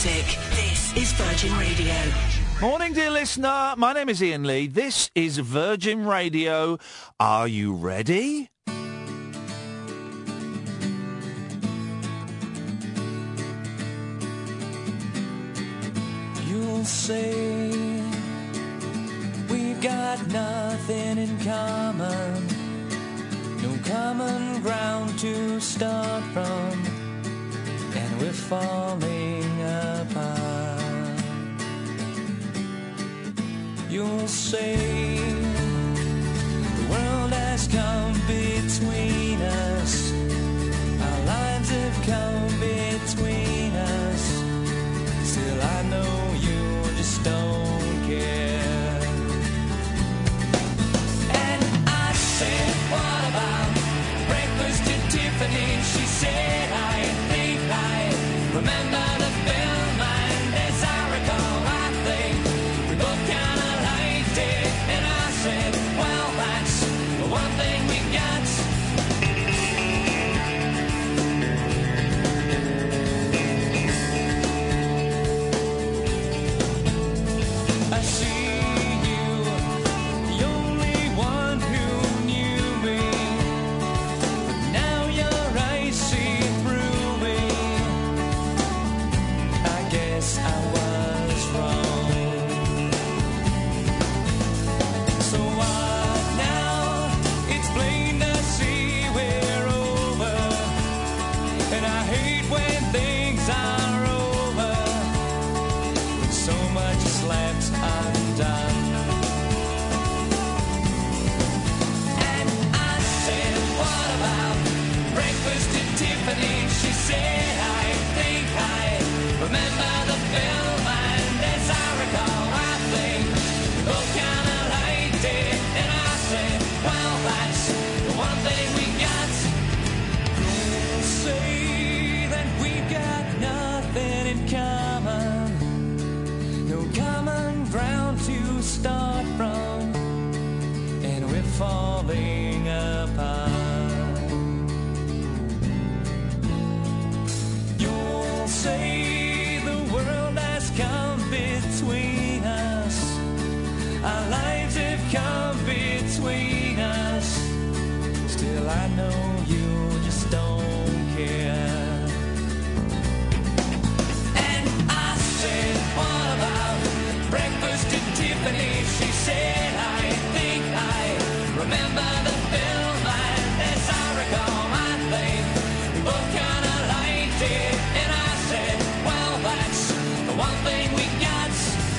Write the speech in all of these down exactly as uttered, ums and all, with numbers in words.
music. This is Virgin Radio. Morning, dear listener. My name is Ian Lee. This is Virgin Radio. Are you ready? You'll say we've got nothing in common, no common ground to start from, and we're falling apart. You'll say the world has come between us, our lives have come between us. Still I know you just don't care. And I said, what about breakfast at Tiffany? She said, I think I remember the film, and as I recall, I think we both kinda liked it. And I said, well, that's the one thing we got. I see you, the only one who knew me, but now your eyes see through me. I guess I was wrong. So what now? It's plain to see we're over, and I hate when things are over, when so much is left undone. And I said, what about breakfast at Tiffany? She said, I think I remember the film, and as I recall, I think we both kinda liked it. And I said, well, that's the one thing we got. You'll say that we've got nothing in common, no common ground to start from, and we're falling apart. You'll say the world has come between us, our lives have come between us. Still I know you just don't care. And I said, what about breakfast at Tiffany? She said, I think I remember the film, and as I recall, I think we both kinda liked it. And I said, well, that's the one thing we got.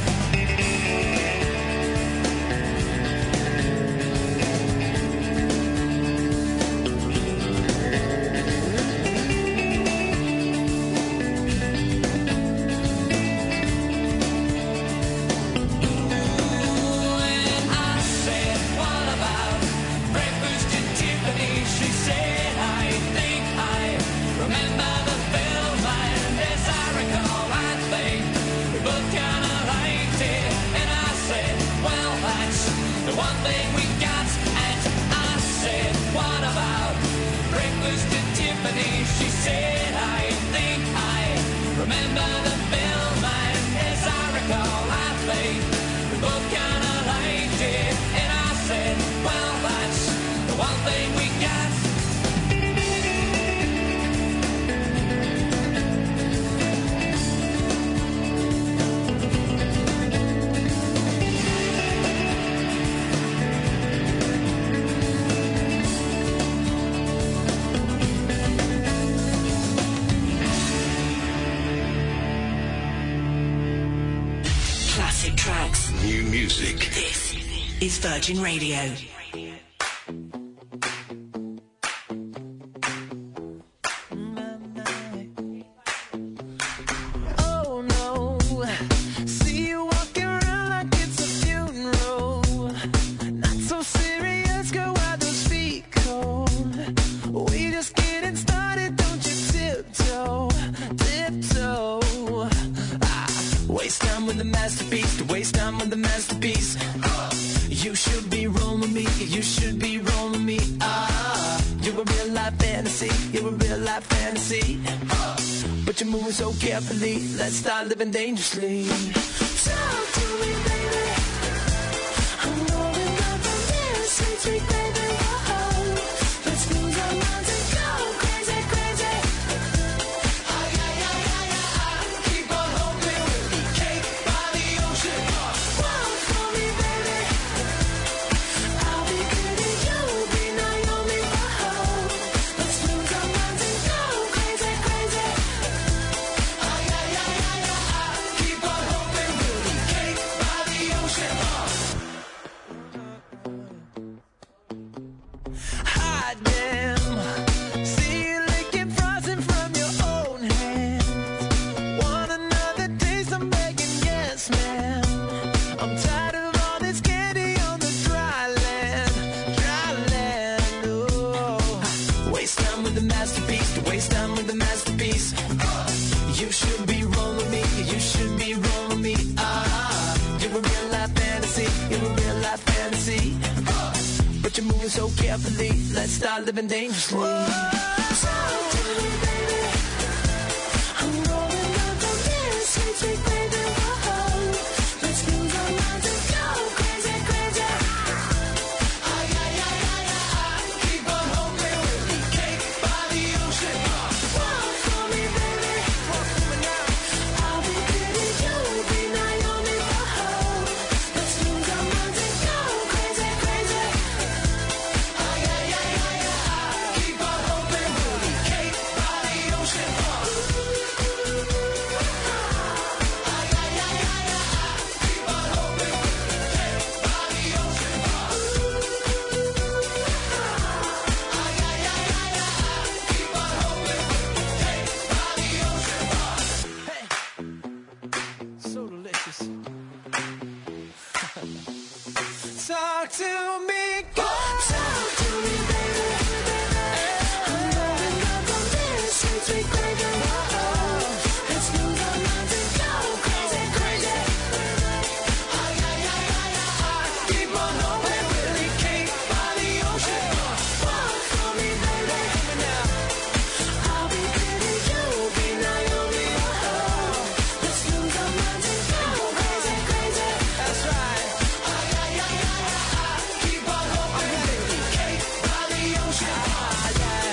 And I said, what about breakfast at Tiffany? She said, I think I remember the film, and as I recall, I think we both kinda liked it. And I said, well, that's the one thing we got. And I said, what about breakfast at Tiffany? She said, I think I remember the film, and as I recall, I think we both kinda liked it. And I said, well, that's the one thing we got. Classic tracks. New music. This is Virgin Radio. Oh no, see you walking around like it's a funeral. Not so serious, girl, why those feet cold? We just getting started, don't you tiptoe, tiptoe. Ah, waste time with the masterpiece, to waste time with the masterpiece. You should be rolling with me, you should be rolling with me. Ah, You're a real life fantasy, you're a real life fantasy. But you're moving so carefully, let's start living dangerously. Talk to me, baby. I'm rolling up on this sweet, sweet baby. Whoa. Let's lose our minds and go crazy, crazy. Ay, ay, ay, ay, ay. Keep on hoping we'll be cake by the ocean. Walk for me, baby. I'll be good and you'll be Naomi. Whoa. Let's lose our minds and go crazy, crazy. Ay, ay, ay, ay, ay. Keep on hoping we'll be cake by the ocean. Hot damn. See you licking frozen from your own hands. Want another taste? I'm begging, yes, ma'am. I'm tired of all this candy on the dry land, dry land. Oh, waste time with the masterpiece, to waste time with the masterpiece. You should be rolling me, you should be rolling me. Ah, you're a real life fantasy, you're a real life fantasy. But you're moving so carefully, let's start living dangerously. Talk to me, baby. I'm rolling up on this sweet, sweet baby. Whoa. Let's lose our minds and go crazy, crazy. Ay, ay, ay, ay, ay. Keep on hoping we'll be cake by the ocean. Walk for me, baby. Walk for me now. I'll be good and you'll be Naomi. Whoa. Let's lose our minds and go crazy, crazy. Ay, ay, ay, ay, ay. Keep on hoping we'll be cake by the ocean. Ay, ay, ay, ay, ay. Keep on hoping we'll be cake by the ocean. Ay, ay, ay, ay, ay. Keep on hoping we'll be cake by the ocean. Hey, so delicious. Talk to me, girl. Talk to me, baby. I'm rolling up on this sweet, sweet baby. Whoa. Let's lose our minds and go crazy, crazy. Ay, ay, ay, ay, ay. Keep on hoping we'll be cake by the ocean. Walk for me, baby. I'll be good and you'll be Naomi. Whoa. Let's lose our minds and go crazy, crazy. That's right. Ay, ay, ay, ay, ay. Keep on hoping we'll be cake by the ocean. Ah, yeah.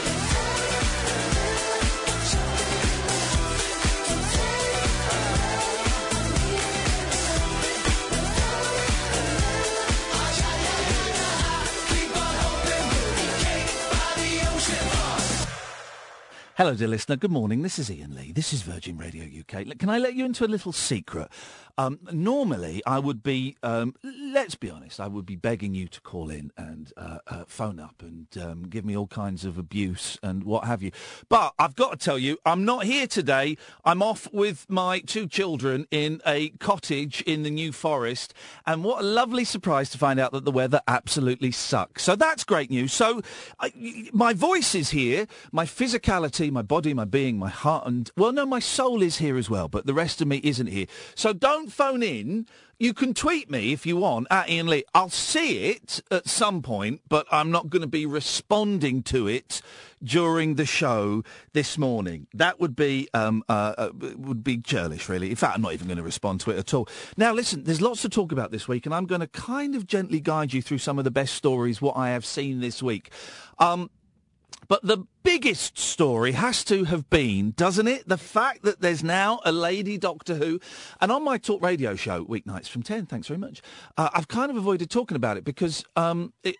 Keep on hoping we'll be cake by the ocean. Hello, dear listener. Good morning. This is Ian Lee. This is Virgin Radio U K. Look, can I let you into a little secret? Um, normally, I would be, um, let's be honest, I would be begging you to call in and uh, uh, phone up and um, give me all kinds of abuse and what have you. But I've got to tell you, I'm not here today. I'm off with my two children in a cottage in the New Forest. And what a lovely surprise to find out that the weather absolutely sucks. So that's great news. So I, my voice is here, my physicality, my body, my being, my heart, and, well, no, my soul is here as well, but the rest of me isn't here. So don't phone in. You can tweet me if you want, at Ian Lee. I'll see it at some point, but I'm not going to be responding to it during the show this morning. That would be um, uh, uh, would be churlish, really. In fact, I'm not even going to respond to it at all. Now, listen, there's lots to talk about this week, and I'm going to kind of gently guide you through some of the best stories, what I have seen this week. Um... But the biggest story has to have been, doesn't it, the fact that there's now a lady Doctor Who. And on my talk radio show, weeknights from ten, thanks very much, uh, I've kind of avoided talking about it because um, it,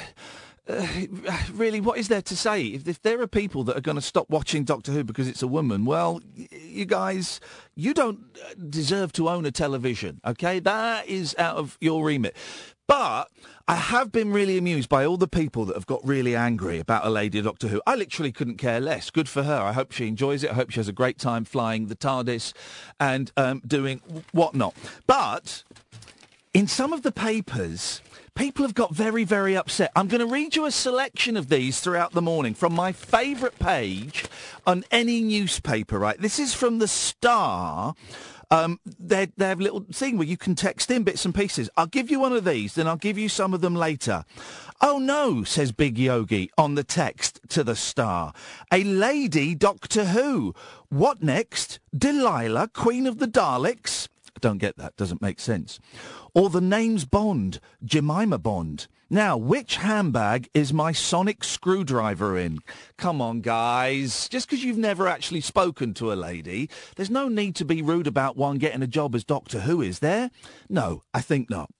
uh, really, what is there to say? If, if there are people that are going to stop watching Doctor Who because it's a woman, well, you guys, you don't deserve to own a television, OK? That is out of your remit. But I have been really amused by all the people that have got really angry about a lady Doctor Who. I literally couldn't care less. Good for her. I hope she enjoys it. I hope she has a great time flying the TARDIS and um, doing whatnot. But in some of the papers, people have got very, very upset. I'm going to read you a selection of these throughout the morning from my favourite page on any newspaper, right? This is from The Star. Um, they they have a little thing where you can text in bits and pieces. I'll give you one of these, then I'll give you some of them later. Oh no, says Big Yogi on the text to the Star. A lady Doctor Who. What next? Delilah, Queen of the Daleks? I don't get that, doesn't make sense. Or the name's Bond, Jemima Bond. Now, which handbag is my sonic screwdriver in? Come on, guys. Just because you've never actually spoken to a lady, there's no need to be rude about one getting a job as Doctor Who, is there? No, I think not.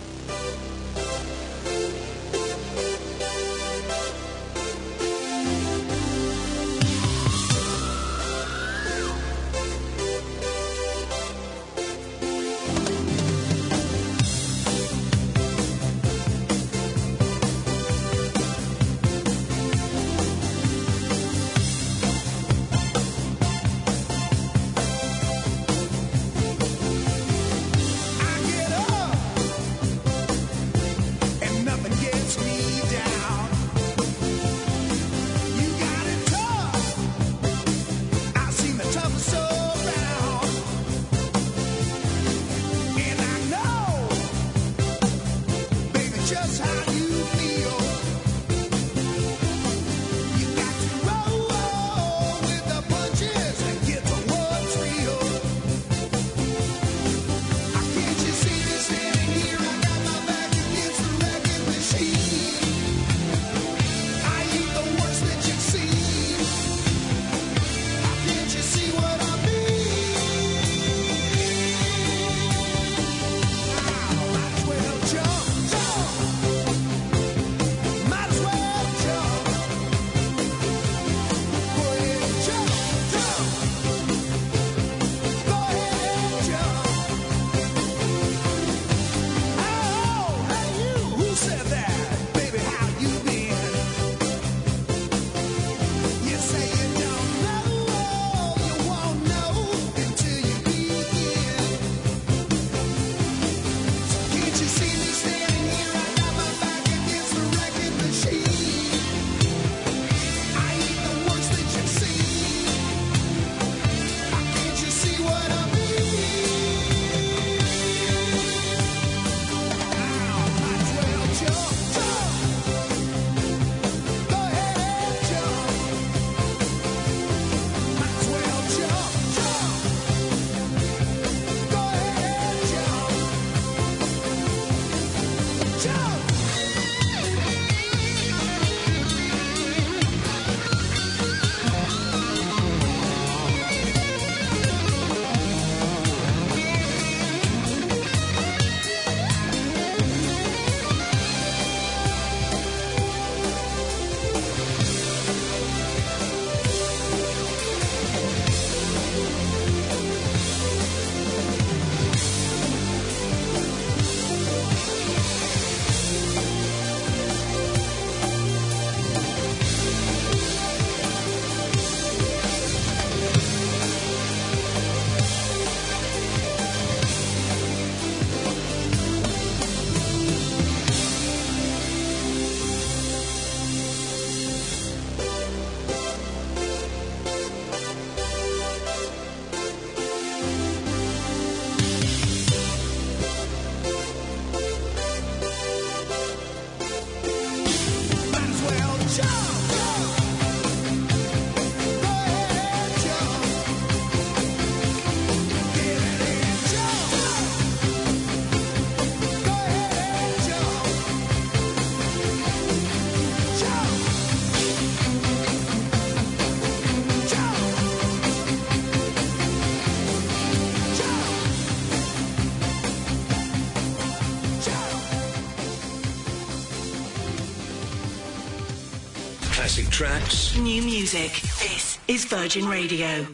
Classic tracks. New music. This is Virgin Radio.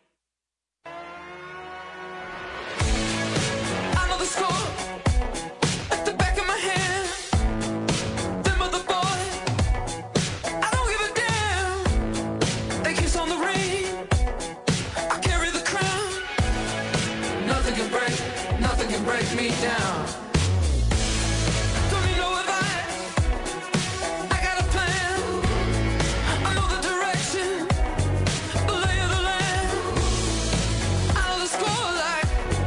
I know the score at the back of my hand. Them other boys, I don't give a damn. They kiss on the ring. I carry the crown. Nothing can break, nothing can break me down. Like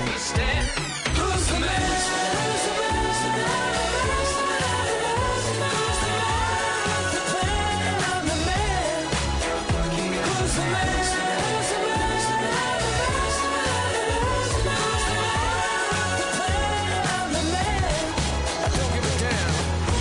understand. Who's the man? Who's the man? Who's the man? The plan, I'm the man. Who's the man? Who's the man? The plan, I'm the man. I don't give a damn.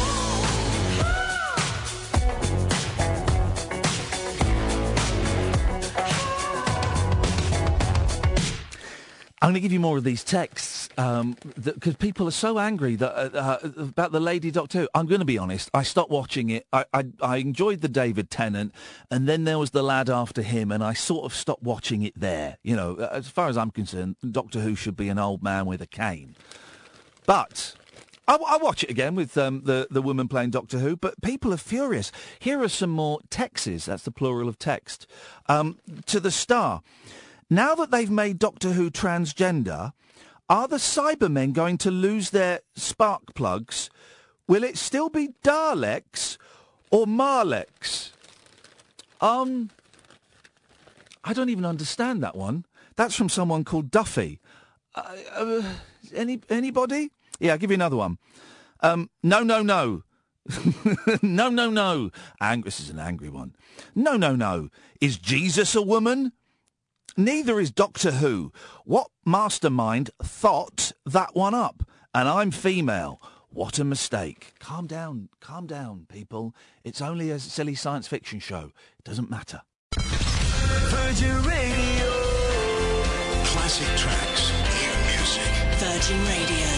I'm going to give you more of these texts because um, people are so angry that uh, uh, about the Lady Doctor Who. I'm going to be honest. I stopped watching it. I, I, I enjoyed the David Tennant, and then there was the lad after him, and I sort of stopped watching it there. You know, as far as I'm concerned, Doctor Who should be an old man with a cane. But I, I watch it again with um, the the woman playing Doctor Who. But people are furious. Here are some more texts. That's the plural of text. Um, to the Star. Now that they've made Doctor Who transgender, are the Cybermen going to lose their spark plugs? Will it still be Daleks or Marleks? Um, I don't even understand that one. That's from someone called Duffy. Uh, uh, any anybody? Yeah, I'll give you another one. Um, no, no, no. no, no, no. Ang- this is an angry one. No, no, no. Is Jesus a woman? Neither is Doctor Who. What mastermind thought that one up? And I'm female. What a mistake. Calm down, calm down, people. It's only a silly science fiction show. It doesn't matter. Virgin Radio. Classic tracks, new music. Virgin Radio.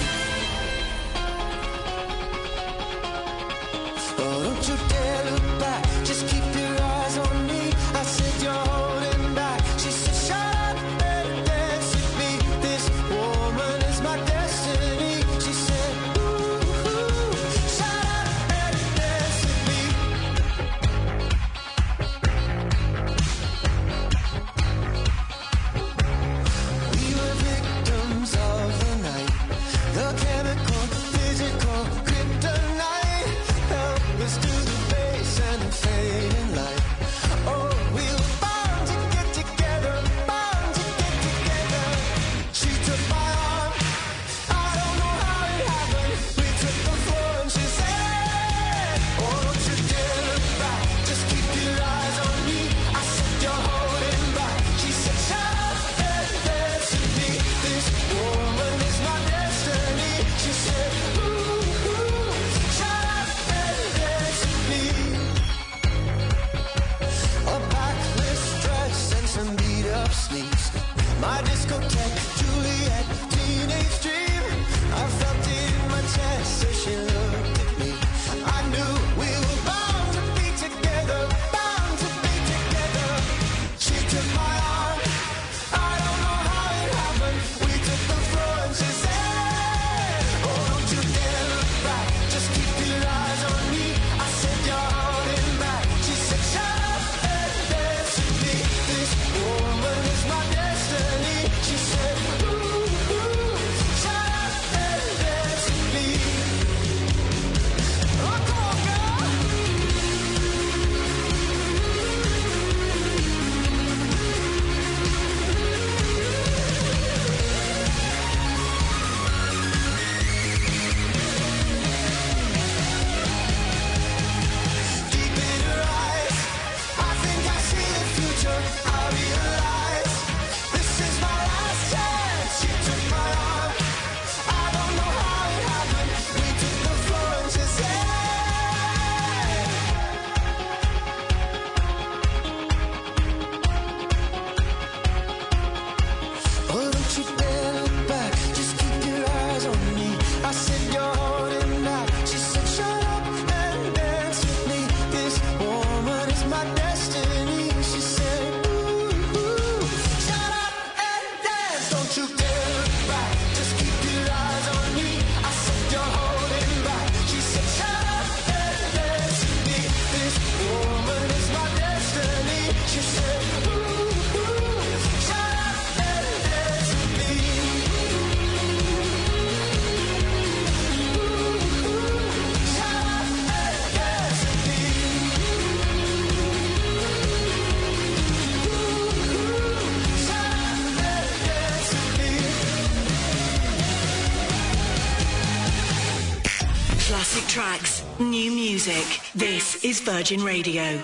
Oh, don't you dare look back. Just keep your eyes on me. I said you're holding back. She said, shut up and dance with me. This woman is my destiny. She said, ooh, ooh, shut up and dance with me. We were victims of the night. The Classic tracks, new music. This is Virgin Radio.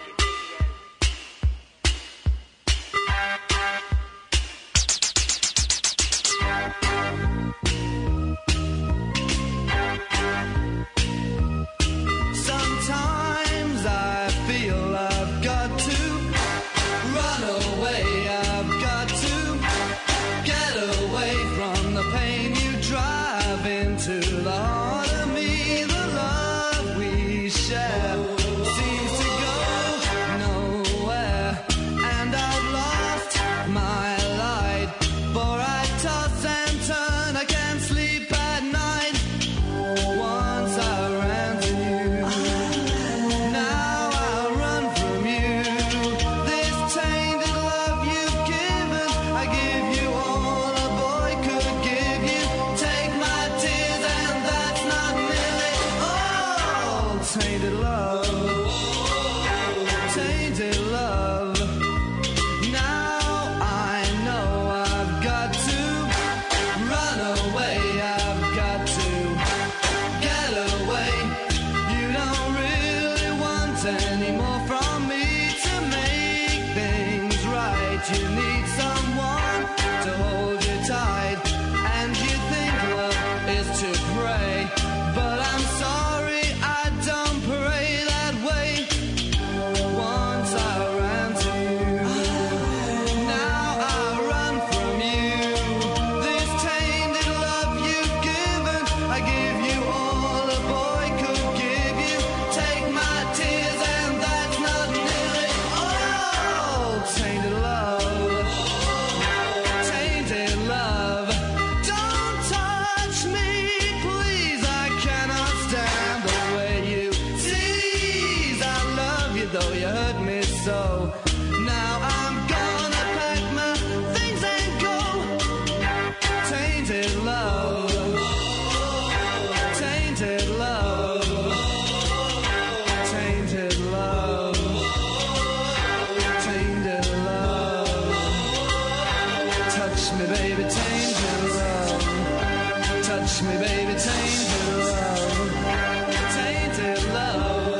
Sometimes I feel I've got to run away. I've got to get away from the pain you drive into the heart of me. The love we share seems to go nowhere, and I've lost my light. For I toss and turn, I can't sleep at night. Once I ran to you, now I run from you. This tainted love you've given, I give you all a boy could give you. Take my tears and that's not nearly all. Tainted love, tainted love. Now I know I've got to run away. I've got to get away. You don't really want any more from me to make things right. You need someone to hold you tight, and you think love is to pray, but I'm sorry, I don't pray that way. Once I ran to you, now I run from you. This tainted love you've given, I give you all a boy could give you. Take my tears and that's not nearly all. Tainted love, tainted love. Don't touch me, please, I cannot stand the way you tease. I love you though you hurt me so. Now I'm gonna pack my things and go. Tainted love, tainted love, tainted love, tainted love. Touch me, baby, tainted love. Touch me, baby, tainted love. Tainted love,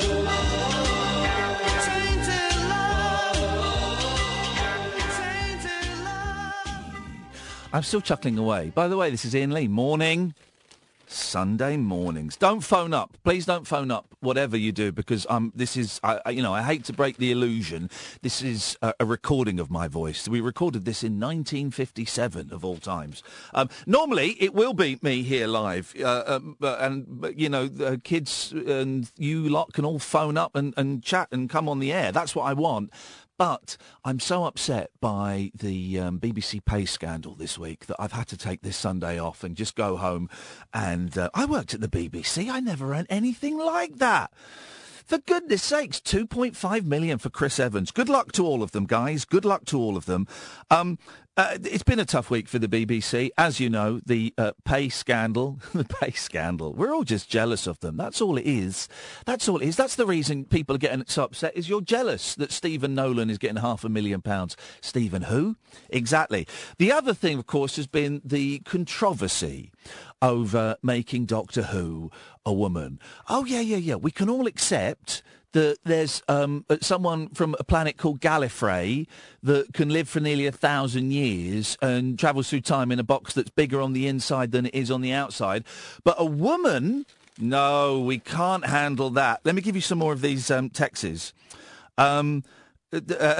tainted love, tainted love. I'm still chuckling away. By the way, this is Ian Lee. Morning. Sunday mornings. Don't phone up. Please don't phone up, whatever you do, because um, this is, I, I, you know, I hate to break the illusion. This is a, a recording of my voice. We recorded this in nineteen fifty-seven, of all times. Um, normally, it will be me here live, uh, um, but- and, but, you know, the kids and you lot can all phone up and, and chat and come on the air. That's what I want. But I'm so upset by the um, B B C pay scandal this week that I've had to take this Sunday off and just go home. And uh, I worked at the B B C. I never earned anything like that. For goodness sakes, two point five million for Chris Evans. Good luck to all of them, guys. Good luck to all of them. Um, uh, it's been a tough week for the B B C. As you know, the uh, pay scandal, the pay scandal, we're all just jealous of them. That's all it is. That's all it is. That's the reason people are getting so upset, is you're jealous that Stephen Nolan is getting half a million pounds. Stephen who? Exactly. The other thing, of course, has been the controversy over making Doctor Who a woman. Oh, yeah, yeah, yeah. We can all accept that there's um, someone from a planet called Gallifrey that can live for nearly a thousand years and travels through time in a box that's bigger on the inside than it is on the outside. But a woman, no, we can't handle that. Let me give you some more of these um, texts. Um, uh,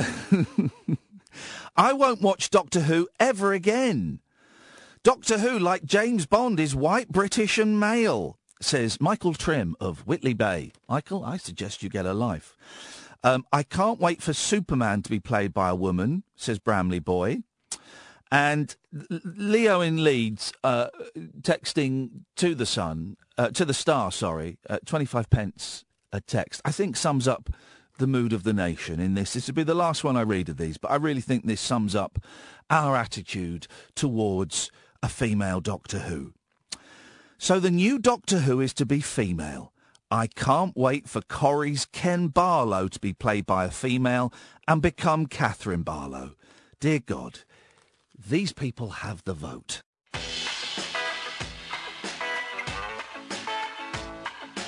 I won't watch Doctor Who ever again. Doctor Who, like James Bond, is white, British and male, says Michael Trim of Whitley Bay. Michael, I suggest you get a life. Um, I can't wait for Superman to be played by a woman, says Bramley Boy. And Leo in Leeds, uh, texting to the Sun, uh, to the Star, sorry, uh, twenty-five pence a text, I think sums up the mood of the nation in this. This will be the last one I read of these, but I really think this sums up our attitude towards a female Doctor Who. So the new Doctor Who is to be female. I can't wait for Corrie's Ken Barlow to be played by a female and become Catherine Barlow. Dear God, these people have the vote.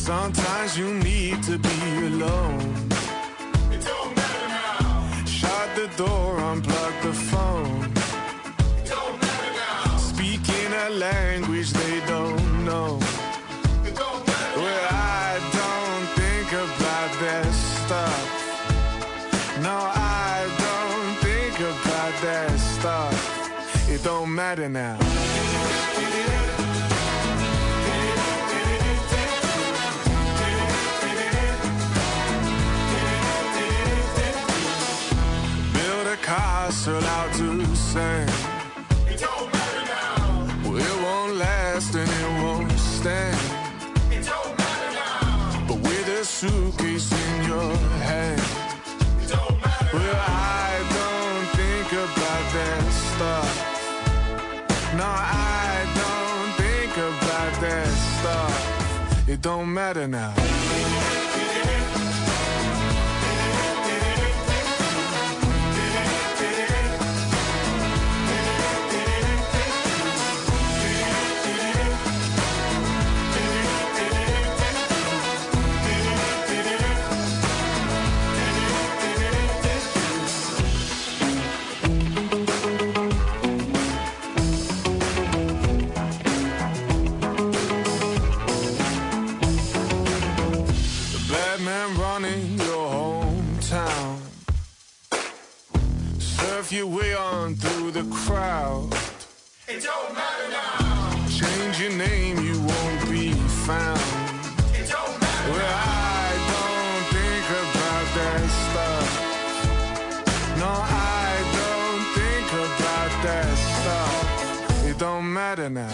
Sometimes you need to be alone. It don't matter now. Shut the door, unplug the phone. It don't matter now. Speaking a language they don't know. It don't matter well, now. I don't think about that stuff. No, I don't think about that stuff. It don't matter now. Castle out to sand. It don't matter now. Well, it won't last and it won't stand. It don't matter now. But with a suitcase in your hand. It don't matter well, now. I don't think about that stuff. No, I don't think about that stuff. It don't matter now. Your way on through the crowd. It don't matter now. Change your name, you won't be found. It don't matter well, now. I don't think about that stuff. No, I don't think about that stuff. It don't matter now.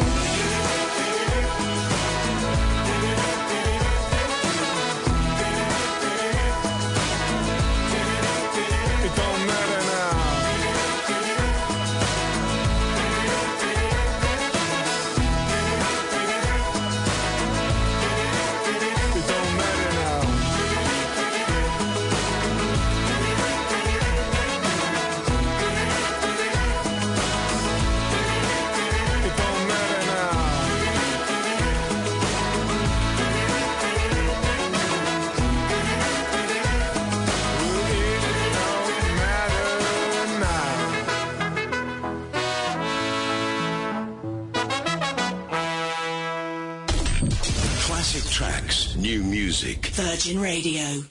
Tracks, new music. Virgin Radio.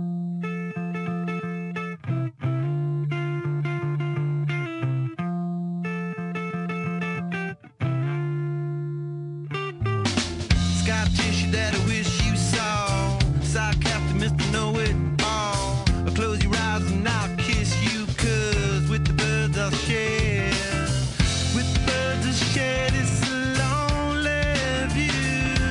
Scar tissue that I wish you saw. Sarcastic Mister Know-It-All. Close your eyes and I'll kiss you, 'cause with the birds I'll share. With the birds I'll share this lonely view.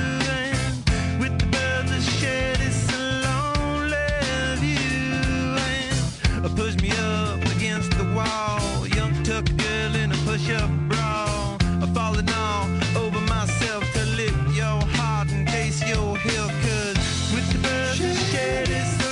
Push me up against the wall. Young tuck girl in a push-up bra. I'm falling all over myself to lift your heart and taste your heel. 'Cause with the birds I share this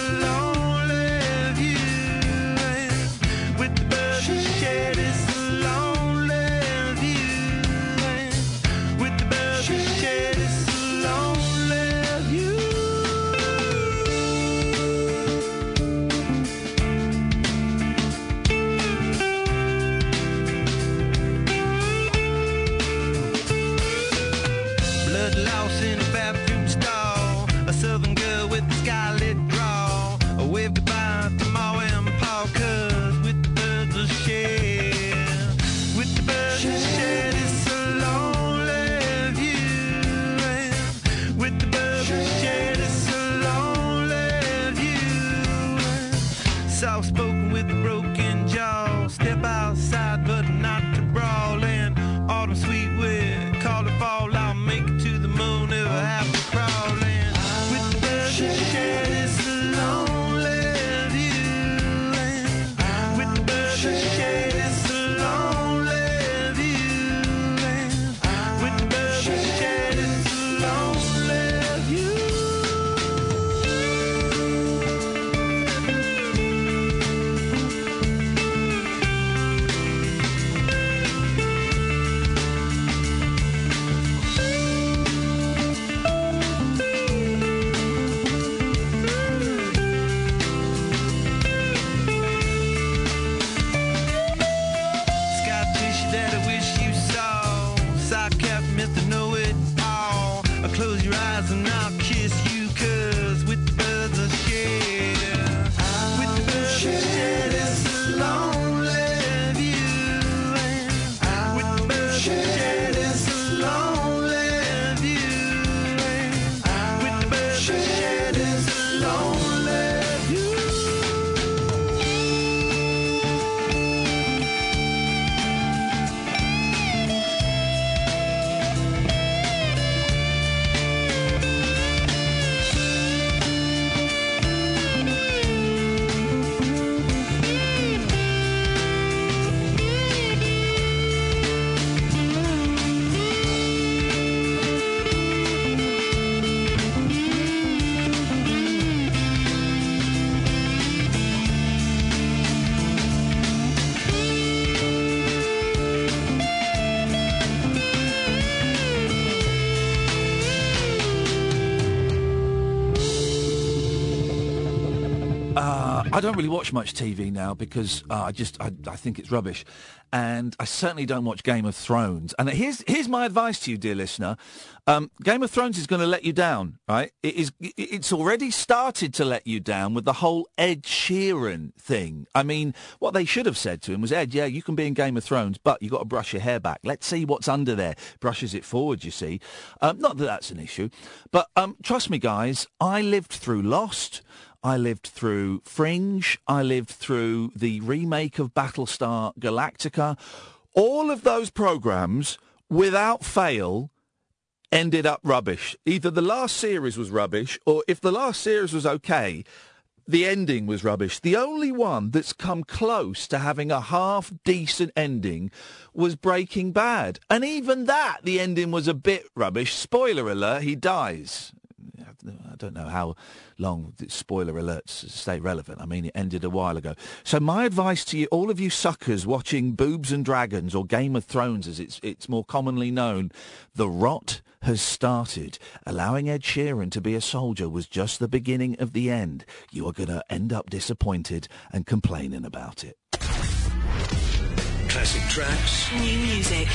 I don't really watch much T V now because uh, I just I, I think it's rubbish, and I certainly don't watch Game of Thrones. And here's here's my advice to you, dear listener: um, Game of Thrones is going to let you down, right? It is. It's already started to let you down with the whole Ed Sheeran thing. I mean, what they should have said to him was, Ed, yeah, you can be in Game of Thrones, but you got to brush your hair back. Let's see what's under there. Brushes it forward, you see. Um, not that that's an issue, but um, trust me, guys, I lived through Lost. I lived through Fringe. I lived through the remake of Battlestar Galactica. All of those programmes, without fail, ended up rubbish. Either the last series was rubbish, or if the last series was okay, the ending was rubbish. The only one that's come close to having a half-decent ending was Breaking Bad. And even that, the ending was a bit rubbish. Spoiler alert, he dies. I don't know how long spoiler alerts stay relevant. I mean, it ended a while ago. So my advice to you, all of you suckers watching Boobs and Dragons, or Game of Thrones as it's it's more commonly known, the rot has started. Allowing Ed Sheeran to be a soldier was just the beginning of the end. You are going to end up disappointed and complaining about it. Classic tracks. New music.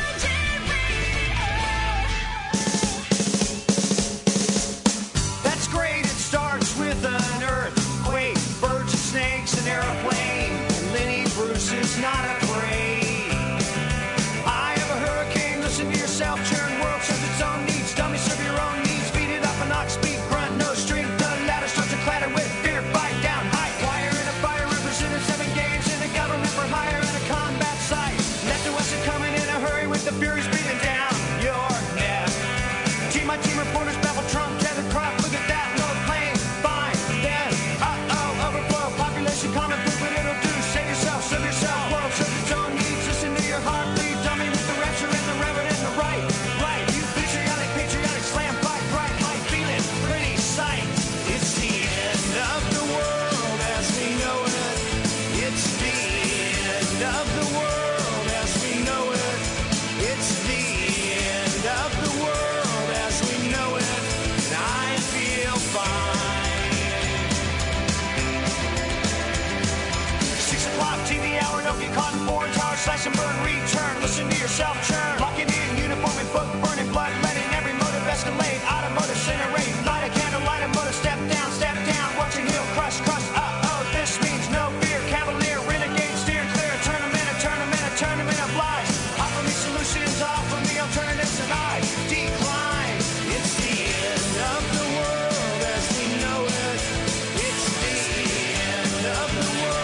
With an earthquake, birds and snakes, an airplane, and Lenny Bruce is not afraid. I have a hurricane, listen to yourself, churn, world serves its own needs, dummy serve your own needs, beat it up an ox, speak, grunt, no strength, the ladder starts to clatter with fear, fight down, high wire in a fire, representing seven games in a government for hire and a combat site. Left and west are coming in a hurry with the furies beating down your neck. Team my team reporters babble Trump, tether crop, look at that, no plane. Common food, what it'll do. Save yourself, serve yourself. World serves its own needs. Listen to your heartbeat, dummy with the rapture and the reverend and the right. Right, you patriotic, patriotic, slam, fight, bright, light, feeling, pretty sight. It's the end of the world as we know it. It's the end of the world as we know it. It's the end of the world as we know it. And I feel fine. T V hour, don't get caught in foreign tower, slash and burn, return, listen to yourself churn, locking in, uniform and book, burning blood, letting every motive escalate, automotive incinerate, light a candle, light a motor, step down, step down, watching heel crush, crush, uh-oh, this means no fear, cavalier, renegade, steer clear, a tournament, a tournament, a tournament of lies, offer me solutions, offer me alternatives, and I decline. It's the end of the world as we know it. It's the end of the world.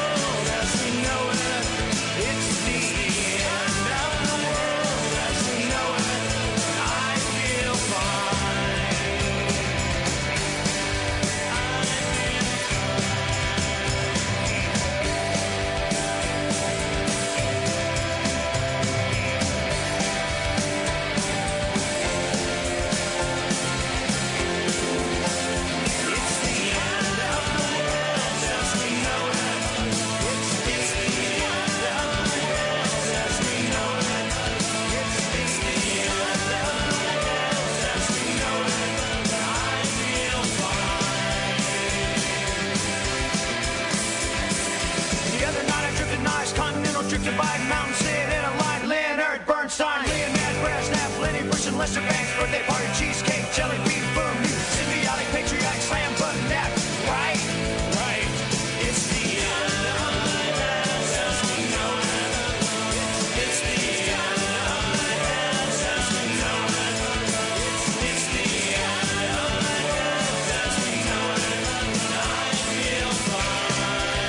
Drifted by mountain, sit in a line, Leonard Bernstein, Leonard Brezhnev, Lenny Bruce and Lester Banks, birthday party, cheesecake, jelly bean, boom, you symbiotic, patriotic, slam, button, nap, right, right, it's the end of the world as we know it, it's the end of the world as we know it, it's the end of the world as we know it, I feel fine.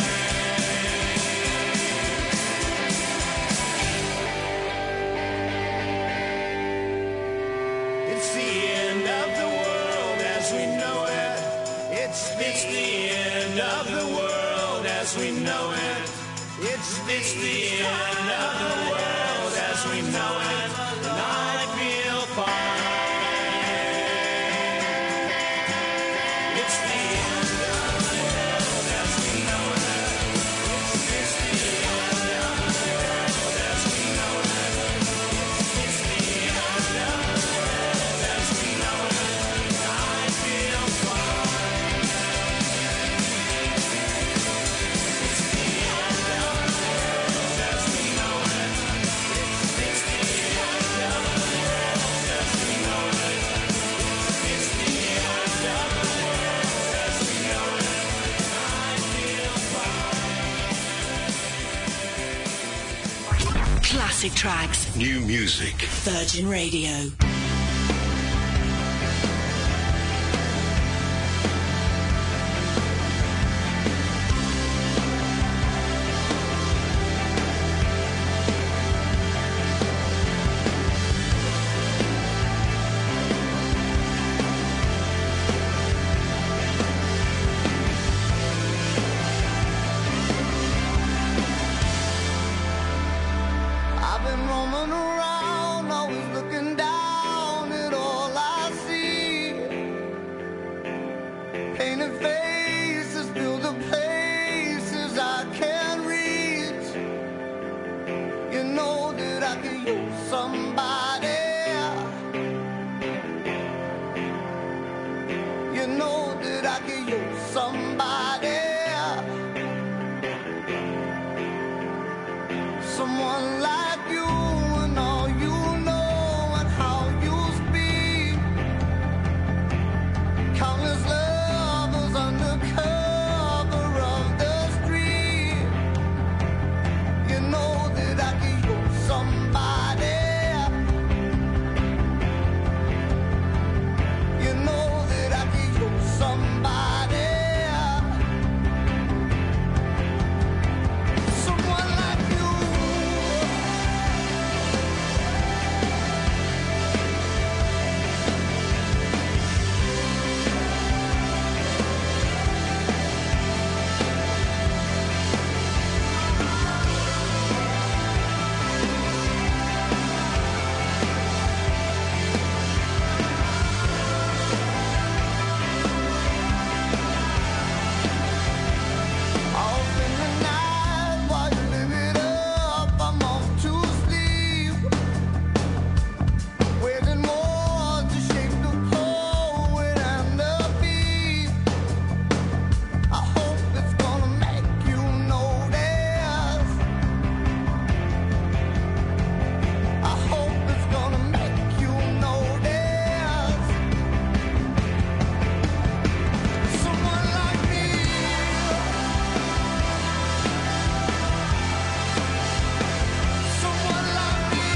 It's the end of the world as we know it. It's, it's the end of the world as we know it. It's, it's the end of the world as we know it. And I feel fine. It's the end of the world as we know it. It's, it's the end of the world as we know it. It's the end of the world as we know it. I feel fine. Classic tracks. New music. Virgin Radio. I've been roaming around, always looking down at all I see. Painted faces fill the places I can't reach. You know that I could use somebody. You know that I could use somebody. Someone like you and all you know and how you speak. Countless lovers under cover of the street. You know that I could use somebody. You know that I could use somebody. Someone like you. I'll spend the night while you live it up. I'm off to sleep, waiting more to shape the poet and the beat. I hope it's gonna make you notice. I hope it's gonna make you notice. Someone like me. Someone like me.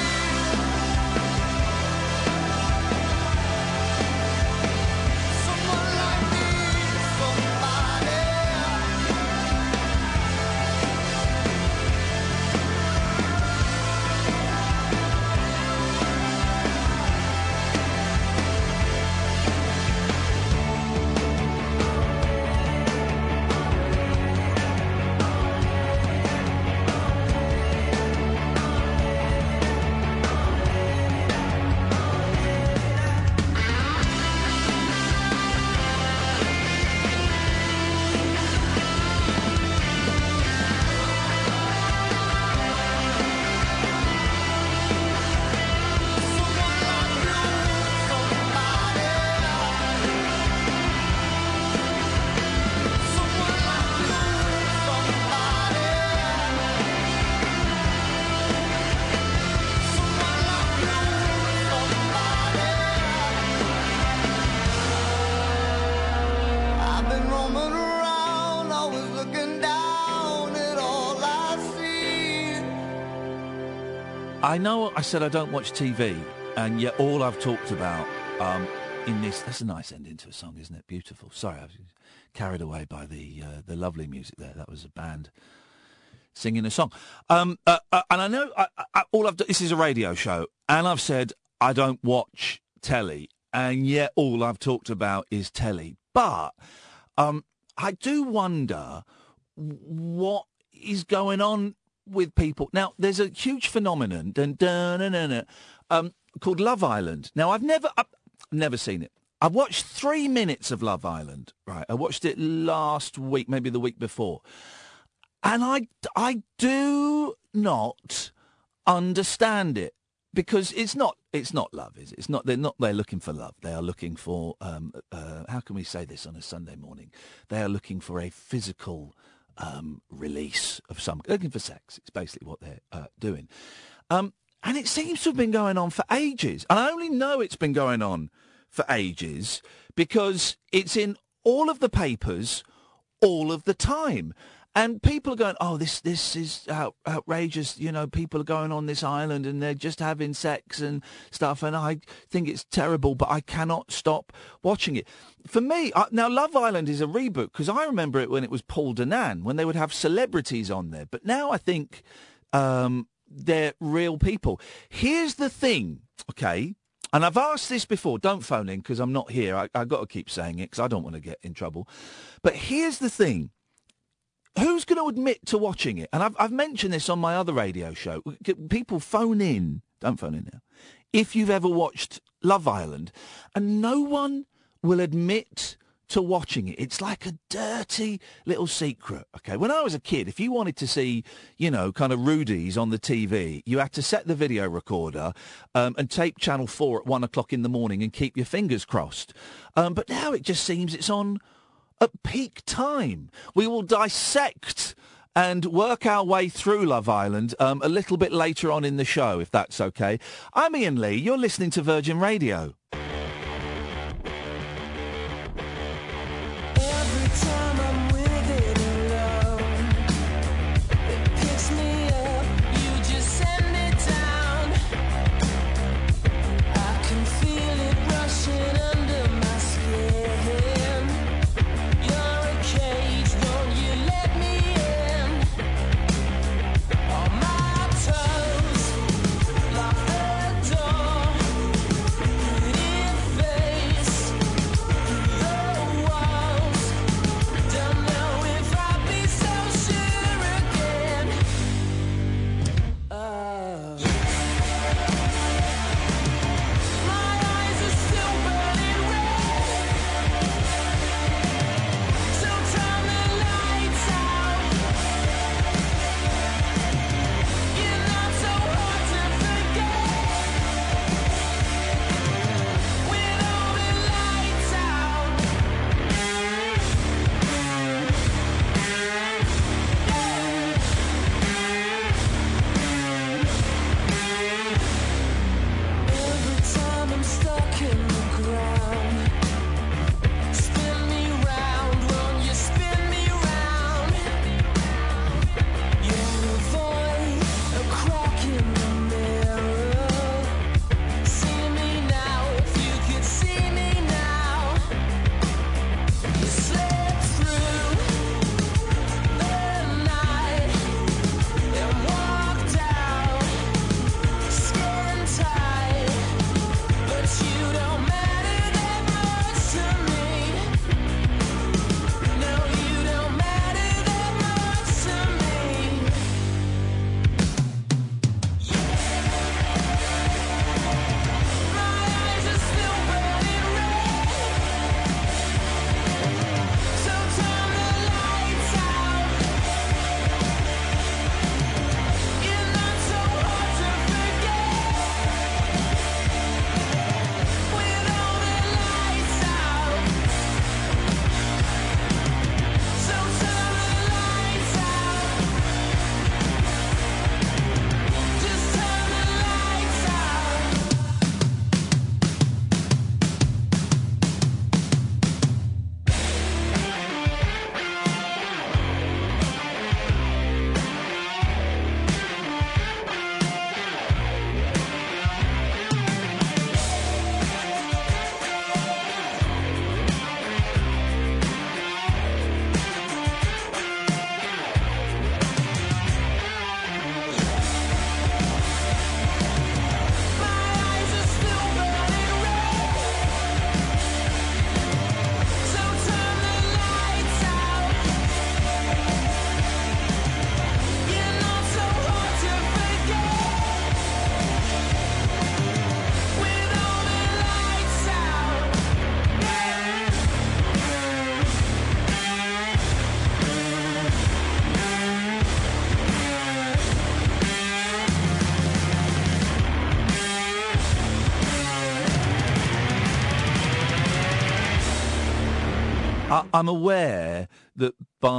Someone like me. Somebody. Someone like you. Somebody. Someone like you. Somebody. Someone like you. Somebody. I've been roaming around, always looking down at all I see. I know I said I don't watch T V, and yet all I've talked about um, in this... That's a nice ending to a song, isn't it? Beautiful. Sorry, I was carried away by the uh, the lovely music there. That was a band singing a song. Um, uh, uh, and I know I, I, all I've done... This is a radio show, and I've said I don't watch telly, and yet all I've talked about is telly. But um, I do wonder what is going on with people. Now, there's a huge phenomenon dun, dun, dun, dun, dun, um, called Love Island. Now, I've never, I've never seen it. I've watched three minutes of Love Island, right? I watched it last week, maybe the week before. And I, I do not understand it, because it's not, it's not love, is it? It's not, they're not, they're looking for love. They are looking for, um, uh, how can we say this on a Sunday morning? They are looking for a physical um, release of some, looking for sex. It's basically what they're uh, doing. Um, and it seems to have been going on for ages. And I only know it's been going on for ages because it's in all of the papers all of the time. And people are going, oh, this this is out, outrageous. You know, people are going on this island and they're just having sex and stuff. And I think it's terrible, but I cannot stop watching it. For me, I, now Love Island is a reboot because I remember it when it was Paul Danan, when they would have celebrities on there. But now I think um, they're real people. Here's the thing, okay? And I've asked this before. Don't phone in because I'm not here. I, I've got to keep saying it because I don't want to get in trouble. But here's the thing. Who's going to admit to watching it? And I've, I've mentioned this on my other radio show. People phone in. Don't phone in now. If you've ever watched Love Island, and no one will admit to watching it. It's like a dirty little secret. Okay, when I was a kid, if you wanted to see, you know, kind of Rudy's on the T V, you had to set the video recorder um, and tape Channel four at one o'clock in the morning and keep your fingers crossed. Um, but now it just seems it's on at peak time. We will dissect and work our way through Love Island um, a little bit later on in the show, if that's okay. I'm Ian Lee. You're listening to Virgin Radio. I'm aware that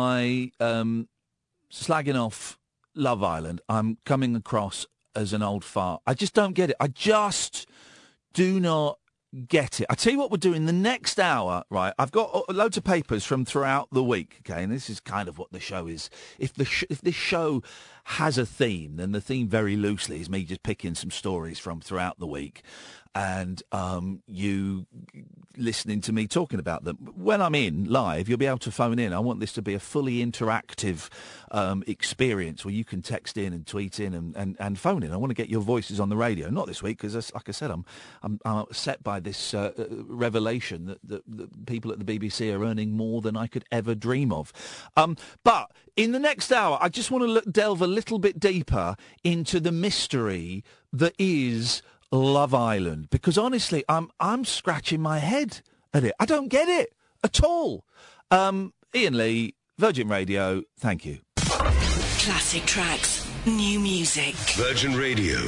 by um, slagging off Love Island, I'm coming across as an old fart. I just don't get it. I just do not get it. I tell you what we're doing the next hour, right? I've got loads of papers from throughout the week, okay, and this is kind of what the show is. If the sh- if this show has a theme, then the theme very loosely is me just picking some stories from throughout the week and um, you listening to me talking about them. When I'm in live, you'll be able to phone in. I want this to be a fully interactive um, experience where you can text in and tweet in and, and, and phone in. I want to get your voices on the radio. Not this week, because, like I said, I'm, I'm, I'm upset by this uh, revelation that, that, that people at the B B C are earning more than I could ever dream of. Um, but in the next hour, I just want to look, delve a little bit deeper into the mystery that is Love Island, because honestly, I'm I'm scratching my head at it. I don't get it at all. Um, Ian Lee, Virgin Radio, thank you. Classic tracks, new music. Virgin Radio.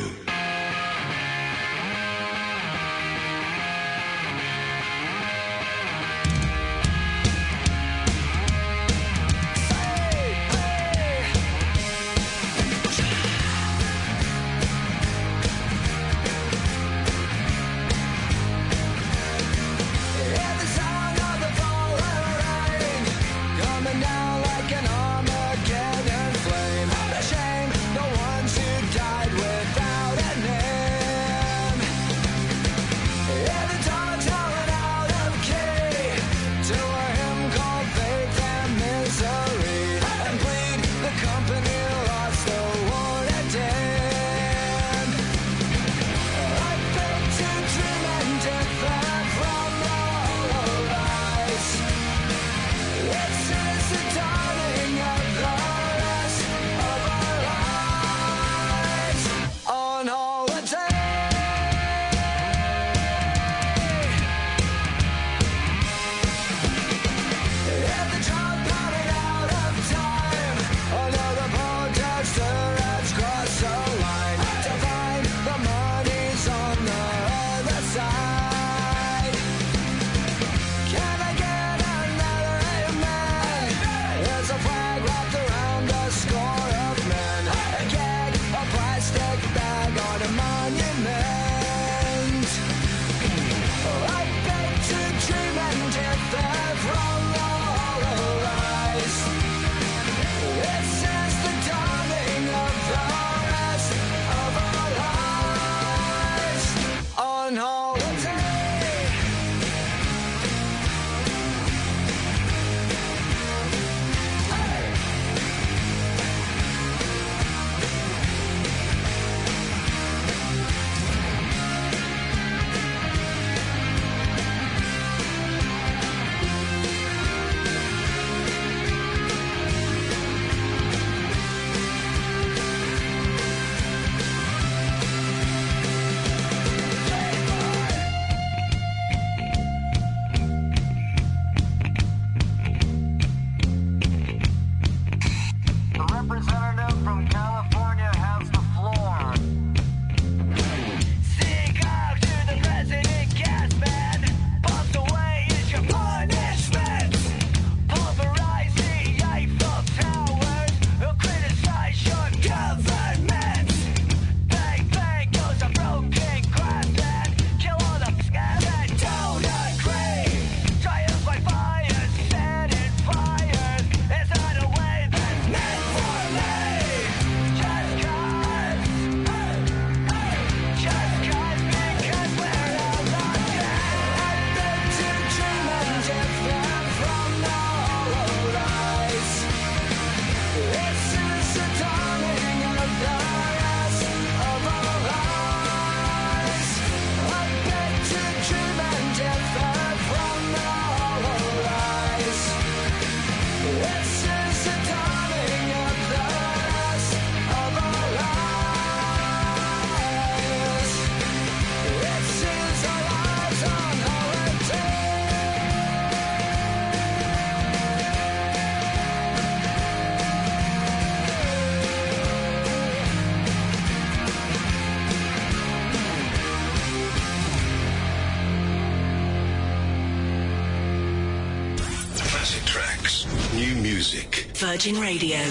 Virgin Radio.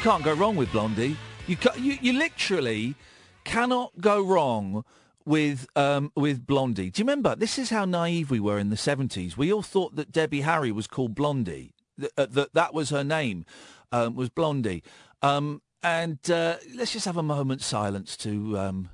can't go wrong with Blondie. You, ca- you, you literally cannot go wrong with um, with Blondie. Do you remember? This is how naive we were in the seventies. We all thought that Debbie Harry was called Blondie. That uh, that, that was her name, um, was Blondie. Um, and uh, let's just have a moment's silence to um,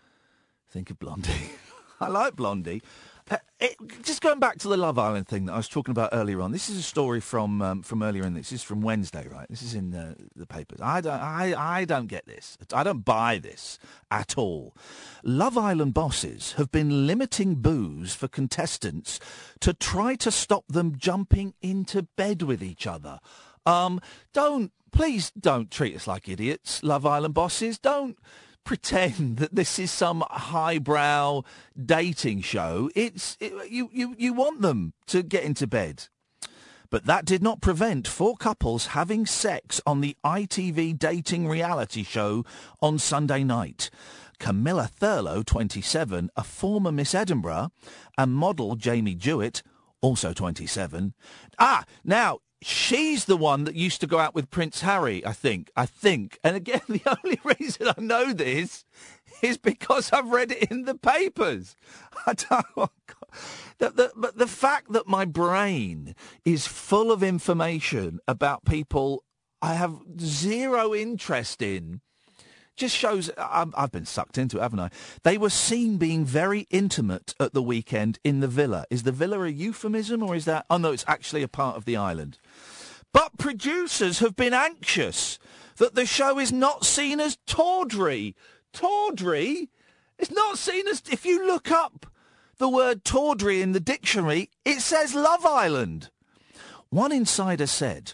think of Blondie. I like Blondie. Uh, it, just going back to the Love Island thing that I was talking about earlier on. This is a story from um, from earlier in this. This is from Wednesday, right? This is in uh, the papers. I don't, I, I don't get this. I don't buy this at all. Love Island bosses have been limiting booze for contestants to try to stop them jumping into bed with each other. Um, don't, please don't treat us like idiots, Love Island bosses. Don't pretend that this is some highbrow dating show. It's it, you, you, you want them to get into bed. But that did not prevent four couples having sex on the I T V dating reality show on Sunday night. Camilla Thurlow, twenty-seven, a former Miss Edinburgh, and model Jamie Jewett, also twenty-seven. Ah, now, she's the one that used to go out with Prince Harry, I think. I think. And again, the only reason I know this is because I've read it in the papers. I don't... Oh God. The, the, but the fact that my brain is full of information about people I have zero interest in just shows I've, I've been sucked into it, haven't I? They were seen being very intimate at the weekend in the villa. Is the villa a euphemism, or is that... Oh, no, it's actually a part of the island. But producers have been anxious that the show is not seen as tawdry. Tawdry? It's not seen as... If you look up the word tawdry in the dictionary, it says Love Island. One insider said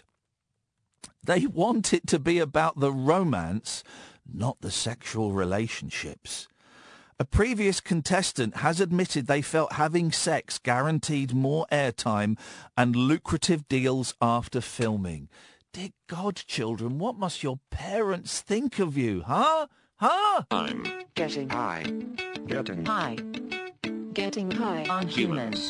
they want it to be about the romance, not the sexual relationships. A previous contestant has admitted they felt having sex guaranteed more airtime and lucrative deals after filming. Dear God, children, what must your parents think of you, huh? Huh? I'm getting high. Getting high. Getting high on humans.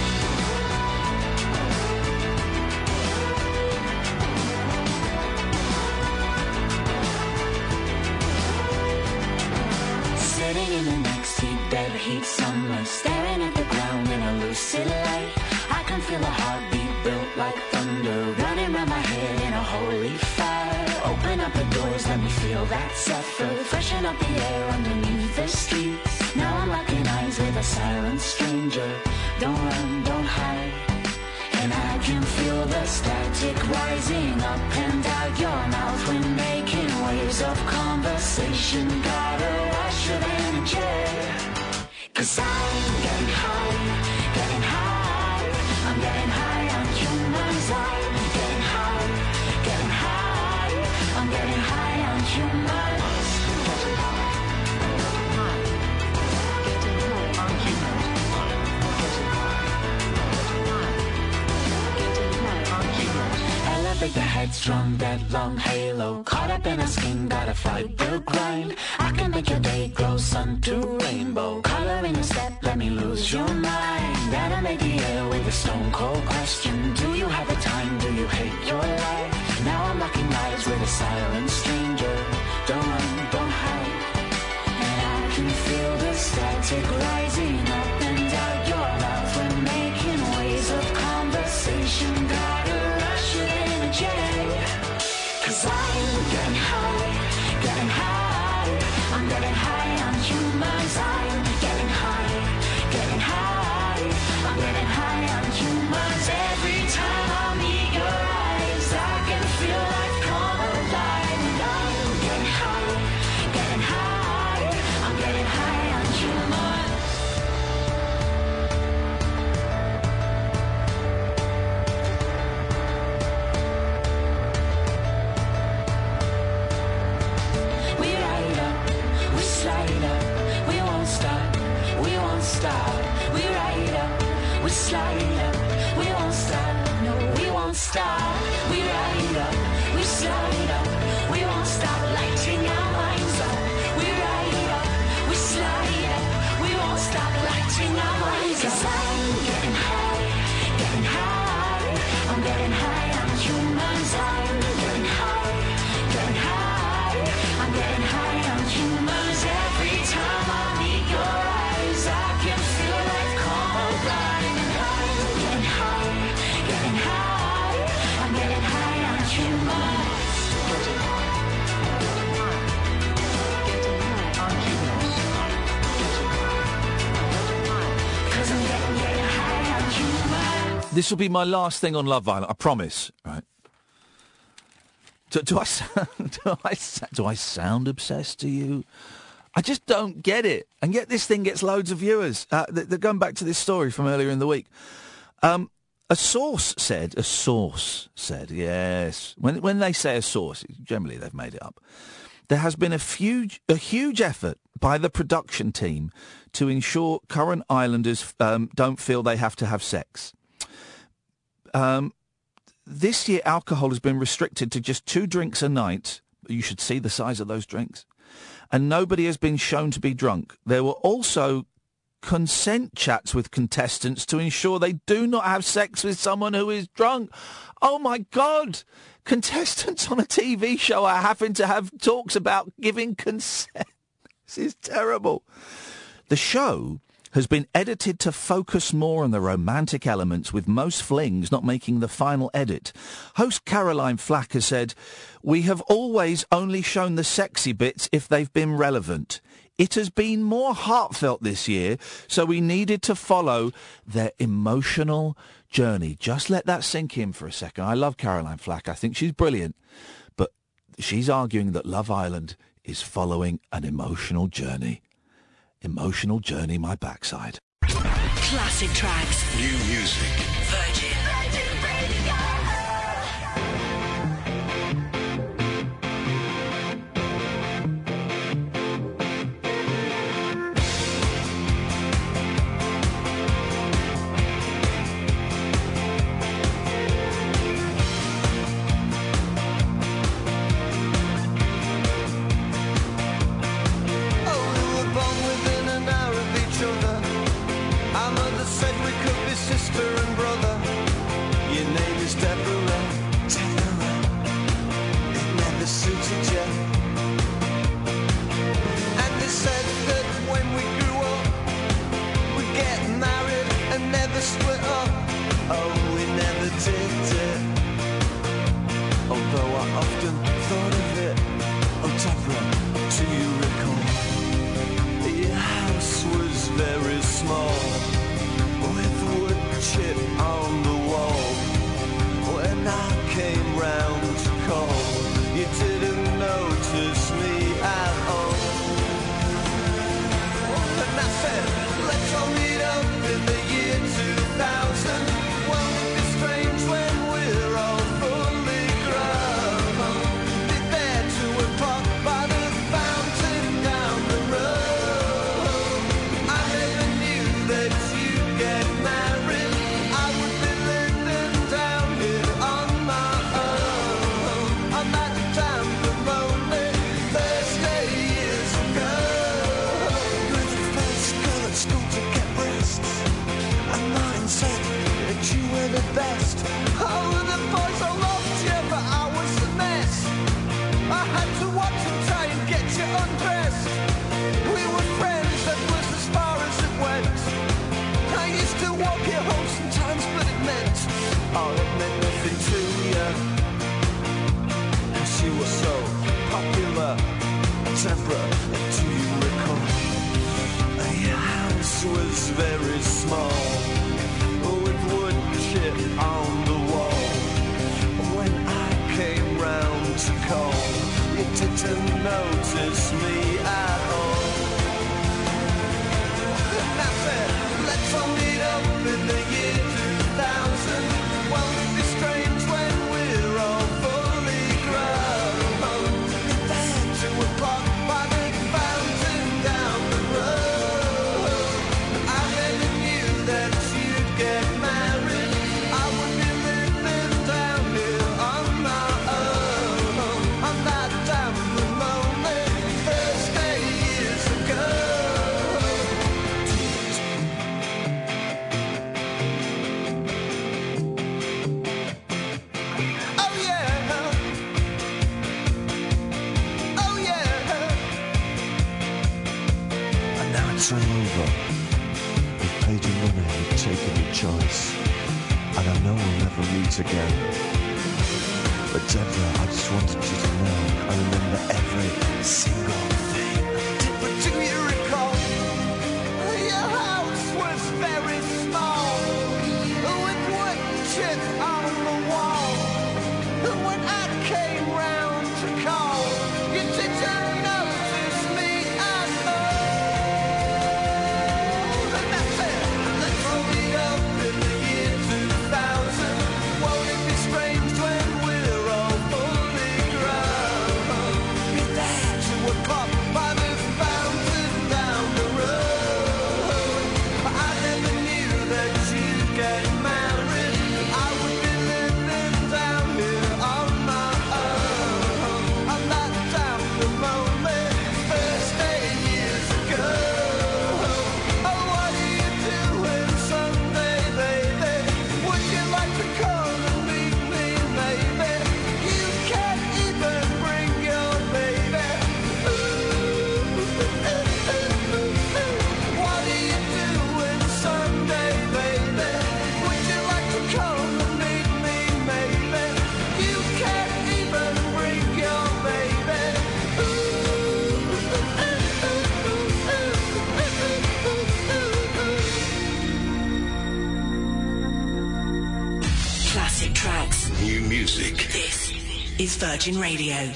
Sitting in the next-seat, dead heat summer, staring at the ground in a lucid light. I can feel a heartbeat built like thunder, running round my head in a holy fire. Open up the doors, let me feel that zephyr, freshen up the air underneath the streets. Now I'm locking eyes with a silent stranger. Don't run, don't hide. And I can feel the static rising up and out your mouth when making waves of conversation. Got a rush of energy. Cause I'm getting high, getting high. I'm getting high on humans. I'm getting high, getting high. I'm getting high on humans. Getting high, getting high on humans. Elevate the headstrong, dead long halo. Caught up in a skin, gotta fight the grind. I can make your day glow, sun to rainbow. Color in your step, let me lose your mind. Animate the air with a stone cold question. Do you have the time, do you hate your life? Now I'm locking eyes with a silent stranger. Don't run, don't hide. And I can feel the static rising up and out your mouth when making waves of conversation. Got a rush of energy. Cause I'm getting high, getting high. I'm getting high on humans. I'm getting high, getting high. I'm getting high on humans. Every time I meet your eyes, I can feel life come alive. And I'm getting high, getting high. I'm getting high on humans. We ride up, we slide up, we won't stop, we won't stop. We ride up, we slide up, we won't stop, no, we won't stop. We ride up, we slide up, we won't stop, lighting our minds up. We ride up, we slide up, we won't stop, lighting our minds up. Cause I'm getting high, getting high. I'm getting high on humans. I'm getting high, getting high. This will be my last thing on Love Island, I promise, right? Do, do, I, sound, do, I, do I sound obsessed to you? I just don't get it. And yet this thing gets loads of viewers. Uh, they're going back to this story from earlier in the week. Um, a source said, a source said, yes. When when they say a source, generally they've made it up. There has been a huge, a huge effort by the production team to ensure current islanders um, don't feel they have to have sex. Um, this year, alcohol has been restricted to just two drinks a night. You should see the size of those drinks. And nobody has been shown to be drunk. There were also consent chats with contestants to ensure they do not have sex with someone who is drunk. Oh, my God. Contestants on a T V show are having to have talks about giving consent. This is terrible. The show has been edited to focus more on the romantic elements, with most flings not making the final edit. Host Caroline Flack has said, "We have always only shown the sexy bits if they've been relevant. It has been more heartfelt this year, so we needed to follow their emotional journey." Just let that sink in for a second. I love Caroline Flack. I think she's brilliant. But she's arguing that Love Island is following an emotional journey. Emotional journey, my backside. Classic tracks. New music. Virgin. Your house was very small, with wood is Virgin Radio.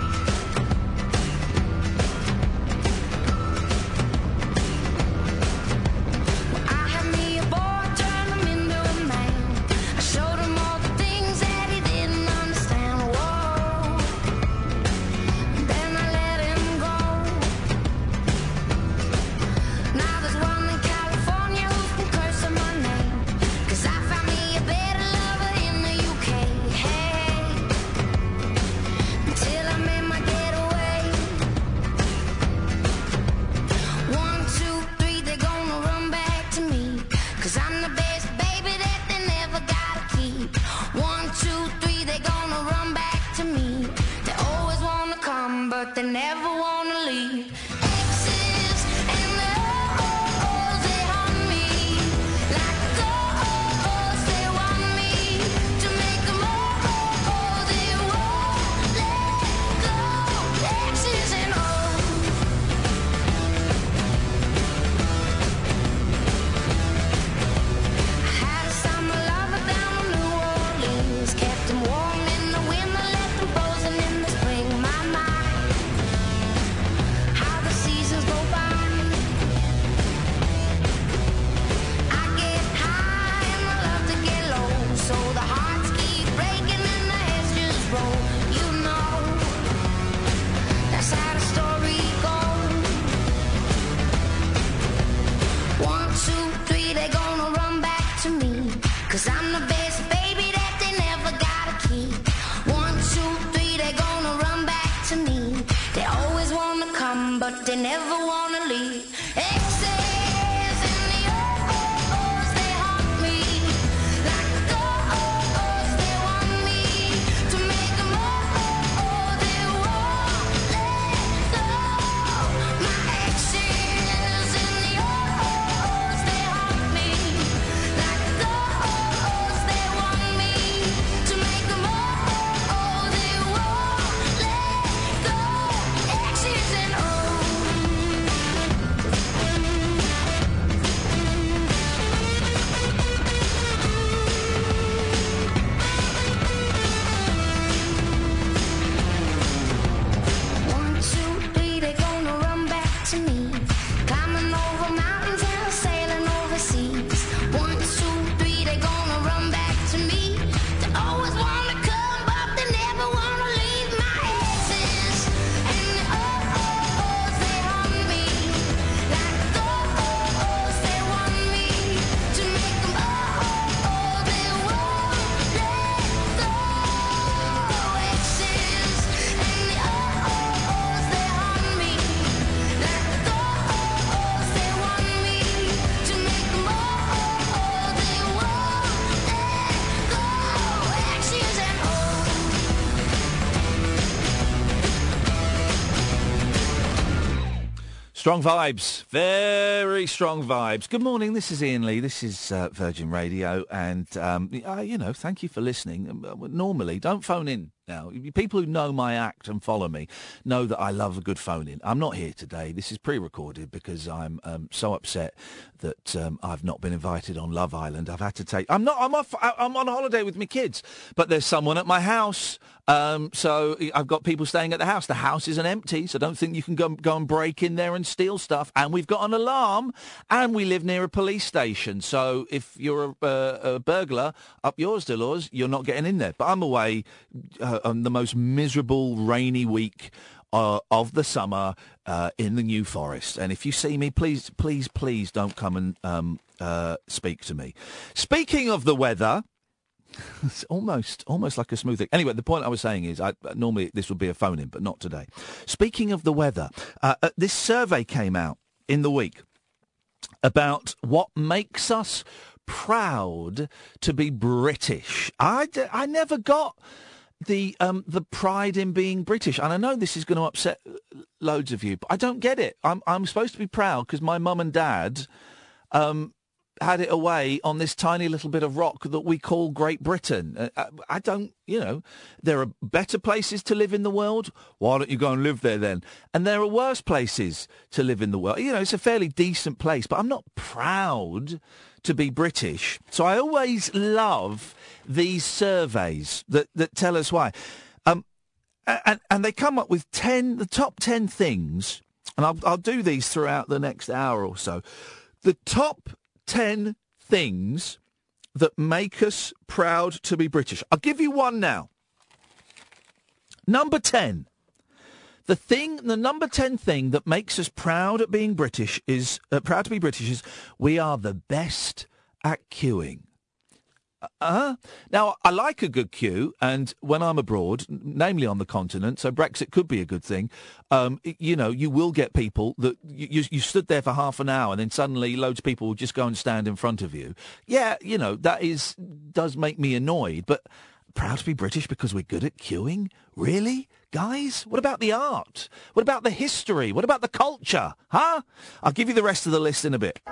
Strong vibes, very strong vibes. Good morning, this is Ian Lee, this is uh, Virgin Radio, and, um, uh, you know, thank you for listening. Normally, don't phone in now. People who know my act and follow me know that I love a good phone-in. I'm not here today. This is pre-recorded because I'm um, so upset that um, I've not been invited on Love Island. I've had to take... I'm not... I'm off... I'm on holiday with my kids, but there's someone at my house, um, so I've got people staying at the house. The house isn't empty, so don't think you can go, go and break in there and steal stuff. And we've got an alarm, and we live near a police station. So if you're a, uh, a burglar up yours, Delors, you're not getting in there. But I'm away uh, on the most miserable, rainy week uh, of the summer uh, in the New Forest. And if you see me, please, please, please don't come and um, uh, speak to me. Speaking of the weather... It's almost, almost like a smooth thing. Anyway, the point I was saying is, I, normally this would be a phone-in, but not today. Speaking of the weather, uh, uh, this survey came out in the week about what makes us proud to be British. I, d- I never got the um, the pride in being British, and I know this is going to upset loads of you, but I don't get it. I'm I'm supposed to be proud because my mum and dad. Um, had it away on this tiny little bit of rock that we call Great Britain. Uh, I, I don't, you know, there are better places to live in the world. Why don't you go and live there then? And there are worse places to live in the world. You know, it's a fairly decent place, but I'm not proud to be British. So I always love these surveys that, that tell us why. Um, and, and they come up with ten, the top ten things, and I'll, I'll do these throughout the next hour or so. The top ten things that make us proud to be British. I'll give you one now. Number ten. The thing, the number ten thing that makes us proud at being British is, uh, proud to be British is we are the best at queuing. Uh, now, I like a good queue, and when I'm abroad, namely on the continent, so Brexit could be a good thing, um, you know, you will get people that you, you stood there for half an hour and then suddenly loads of people will just go and stand in front of you. Yeah, you know, that is does make me annoyed, but proud to be British because we're good at queuing? Really? Guys, what about the art? What about the history? What about the culture? Huh? I'll give you the rest of the list in a bit.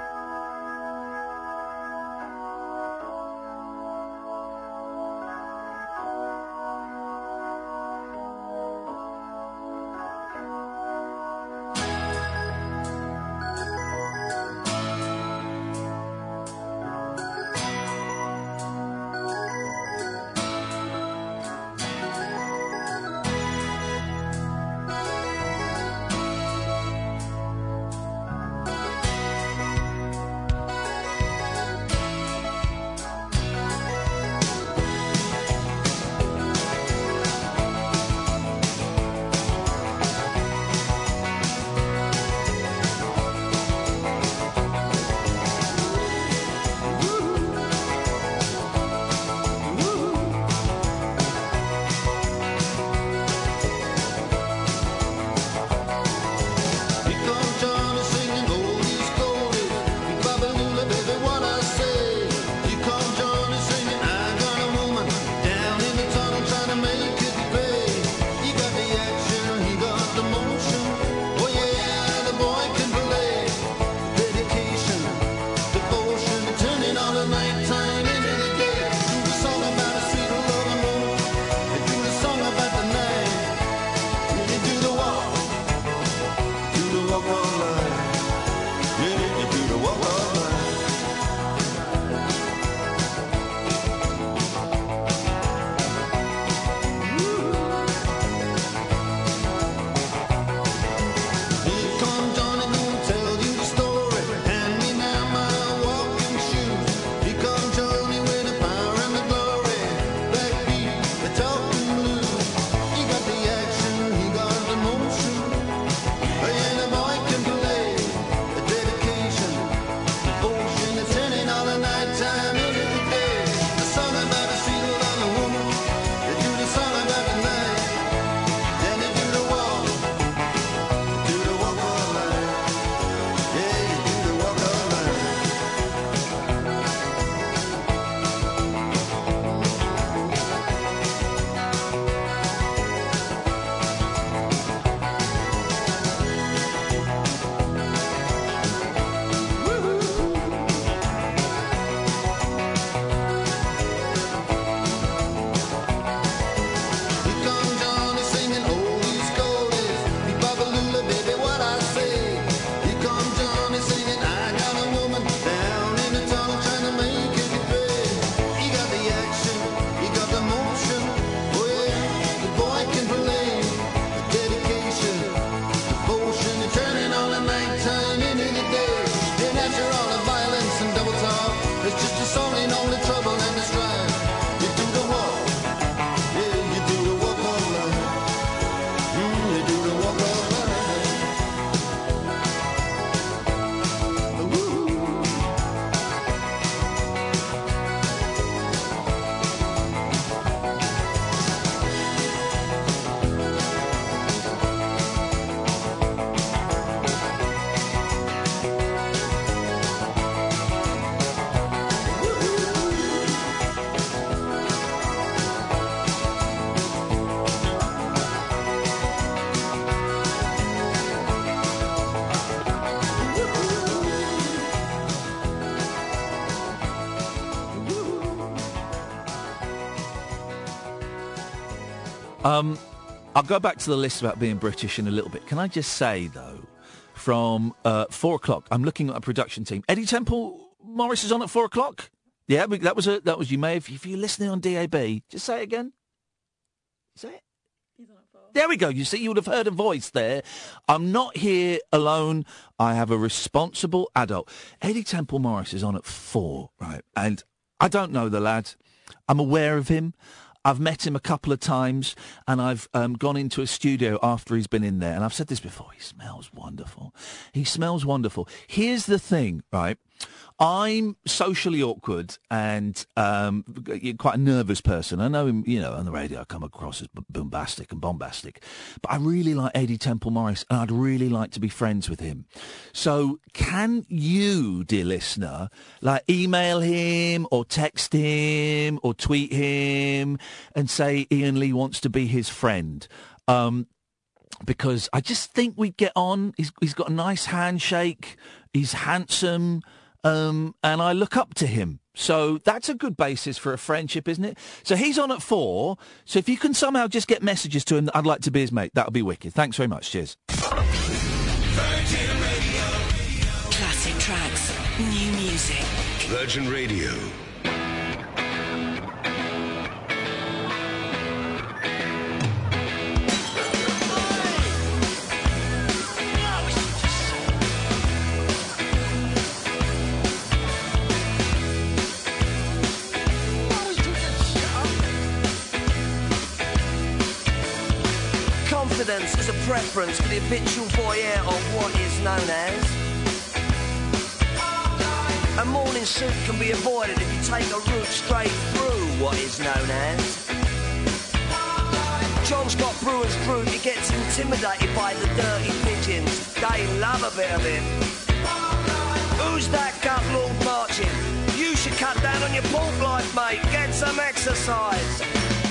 Um, I'll go back to the list about being British in a little bit. Can I just say, though, from uh, four o'clock, I'm looking at a production team. Eddie Temple Morris is on at four o'clock? Yeah, that was a, that was, you may have, if you're listening on D A B, just say it again. Say it. He's on at four. There we go. You see, you would have heard a voice there. I'm not here alone. I have a responsible adult. Eddie Temple Morris is on at four, right? And I don't know the lad. I'm aware of him. I've met him a couple of times, and I've um, gone into a studio after he's been in there. And I've said this before. He smells wonderful. He smells wonderful. Here's the thing, right? I'm socially awkward and um, quite a nervous person. I know him, you know, on the radio I come across as b- bombastic and bombastic. But I really like Eddie Temple Morris, and I'd really like to be friends with him. So can you, dear listener, like email him or text him or tweet him and say Ian Lee wants to be his friend? Um, because I just think we'd get on. He's, he's got a nice handshake. He's handsome. Um, and I look up to him. So that's a good basis for a friendship, isn't it? So he's on at four. So if you can somehow just get messages to him that I'd like to be his mate, that would be wicked. Thanks very much. Cheers. Virgin Radio. Classic tracks. New music. Virgin Radio. Confidence is a preference for the habitual voyeur of what is known as. A morning suit can be avoided if you take a route straight through what is known as. John Scott Brewer's group, he gets intimidated by the dirty pigeons. They love a bit of it. Who's that gut lord marching? You should cut down on your pork life, mate. Get some exercise.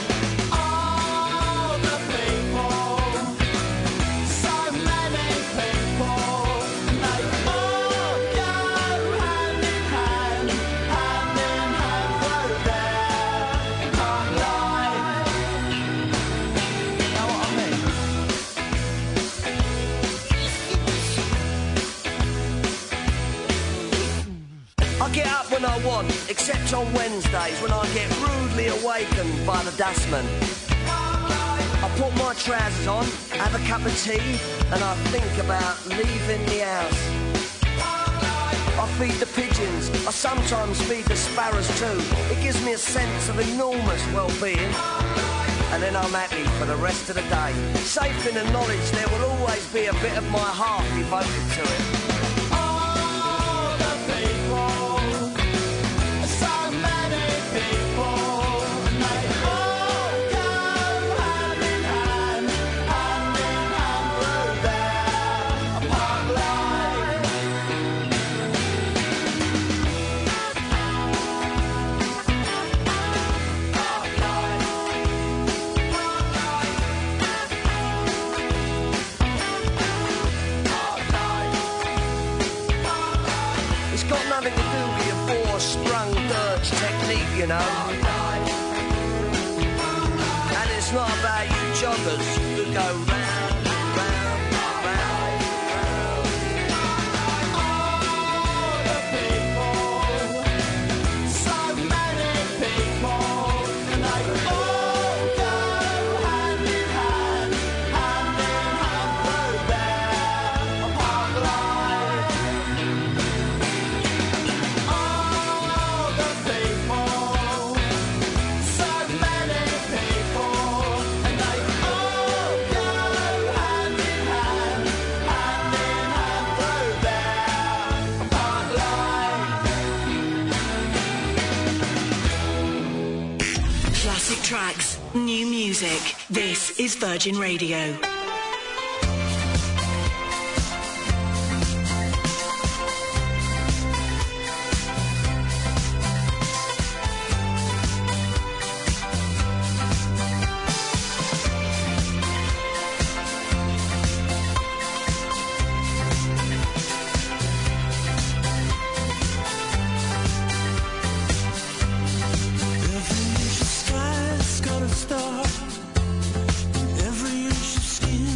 When I want, except on Wednesdays when I get rudely awakened by the dustman. I put my trousers on, have a cup of tea, and I think about leaving the house. I feed the pigeons, I sometimes feed the sparrows too. It gives me a sense of enormous well-being. And then I'm happy for the rest of the day, safe in the knowledge there will always be a bit of my heart devoted to it. You know, and it's not about you joggers who go round, round, round, round. All the people, so many people, and they all go hand in hand, hand in hand through their park line. All the people. Tracks, new music. This is Virgin Radio. Start. Every inch of skin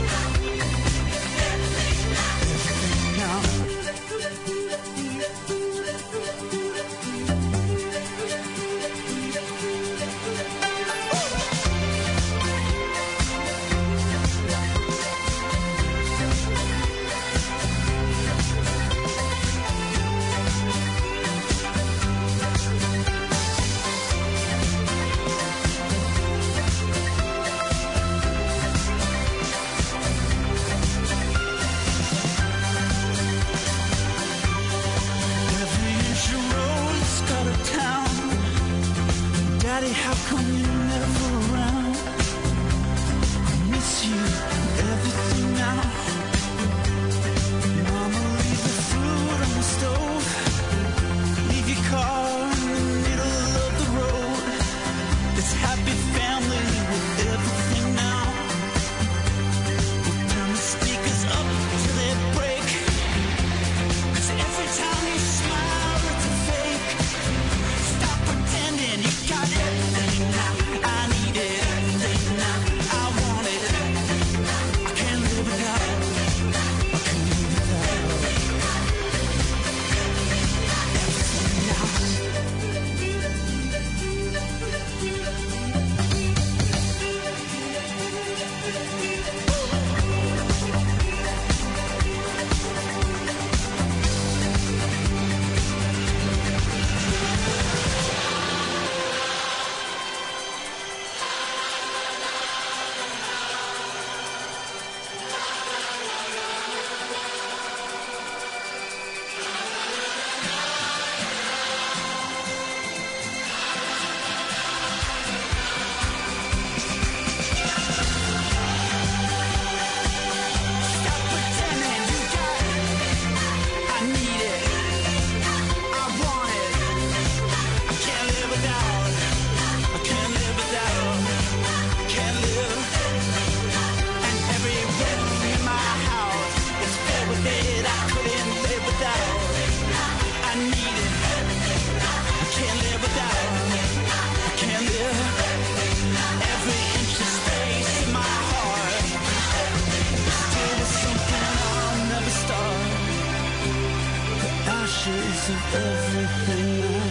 of everything now,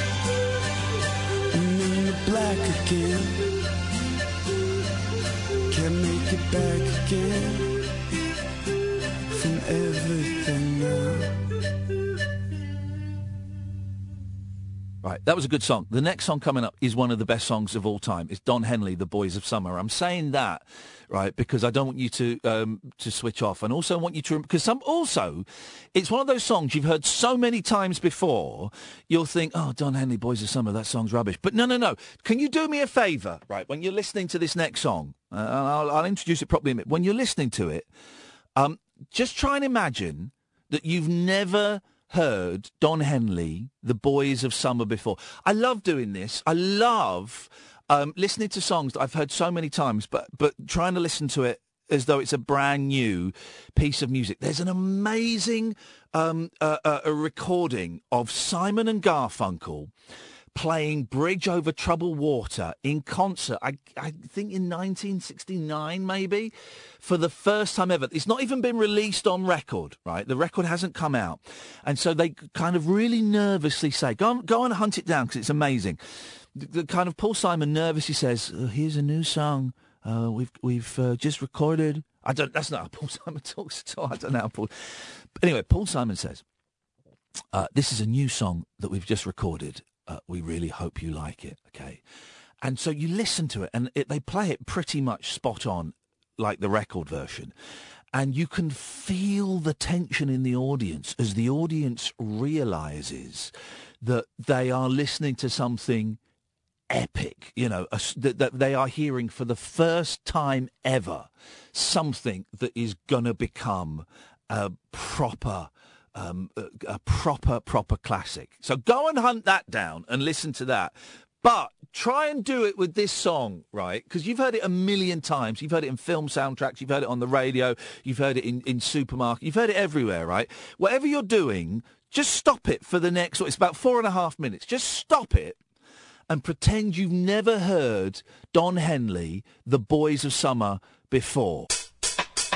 and then the black again. Can't make it back again from everything now. Right, that was a good song. The next song coming up is one of the best songs of all time. It's Don Henley, The Boys of Summer. I'm saying that, right, because I don't want you to um, to switch off, and also want you to, because some also, it's one of those songs you've heard so many times before, you'll think, oh, Don Henley, Boys of Summer, that song's rubbish. But no, no, no. Can you do me a favour, right, when you're listening to this next song, uh, I'll, I'll introduce it properly in a minute. When you're listening to it, um, just try and imagine that you've never heard Don Henley, The Boys of Summer before. I love doing this. I love um, listening to songs that I've heard so many times, but but trying to listen to it as though it's a brand new piece of music. There's an amazing um, uh, uh, a recording of Simon and Garfunkel playing Bridge Over Troubled Water in concert, I, I think in nineteen sixty-nine maybe, for the first time ever. It's not even been released on record, right? The record hasn't come out. And so they kind of really nervously say, go on, go and hunt it down because it's amazing. The, the kind of Paul Simon nervously says, oh, here's a new song uh, we've we've uh, just recorded. I don't, that's not how Paul Simon talks at all. I don't know how Paul... But anyway, Paul Simon says, uh, this is a new song that we've just recorded. Uh, we really hope you like it, okay? And so you listen to it, and it, they play it pretty much spot on, like the record version. And you can feel the tension in the audience as the audience realises that they are listening to something epic, you know, a, that, that they are hearing for the first time ever something that is going to become a proper... Um, a, a proper, proper classic. So go and hunt that down and listen to that. But try and do it with this song, right? Because you've heard it a million times. You've heard it in film soundtracks. You've heard it on the radio. You've heard it in, in supermarkets. You've heard it everywhere, right? Whatever you're doing, just stop it for the next... It's about four and a half minutes. Just stop it and pretend you've never heard Don Henley, The Boys of Summer, before.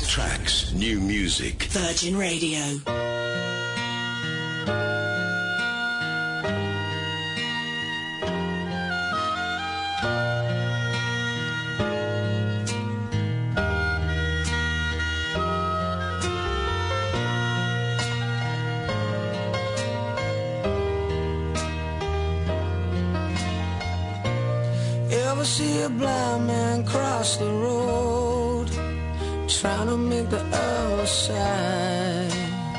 tracks, new music. Virgin Radio. Ever see a blind man cross the road, trying to make the other side?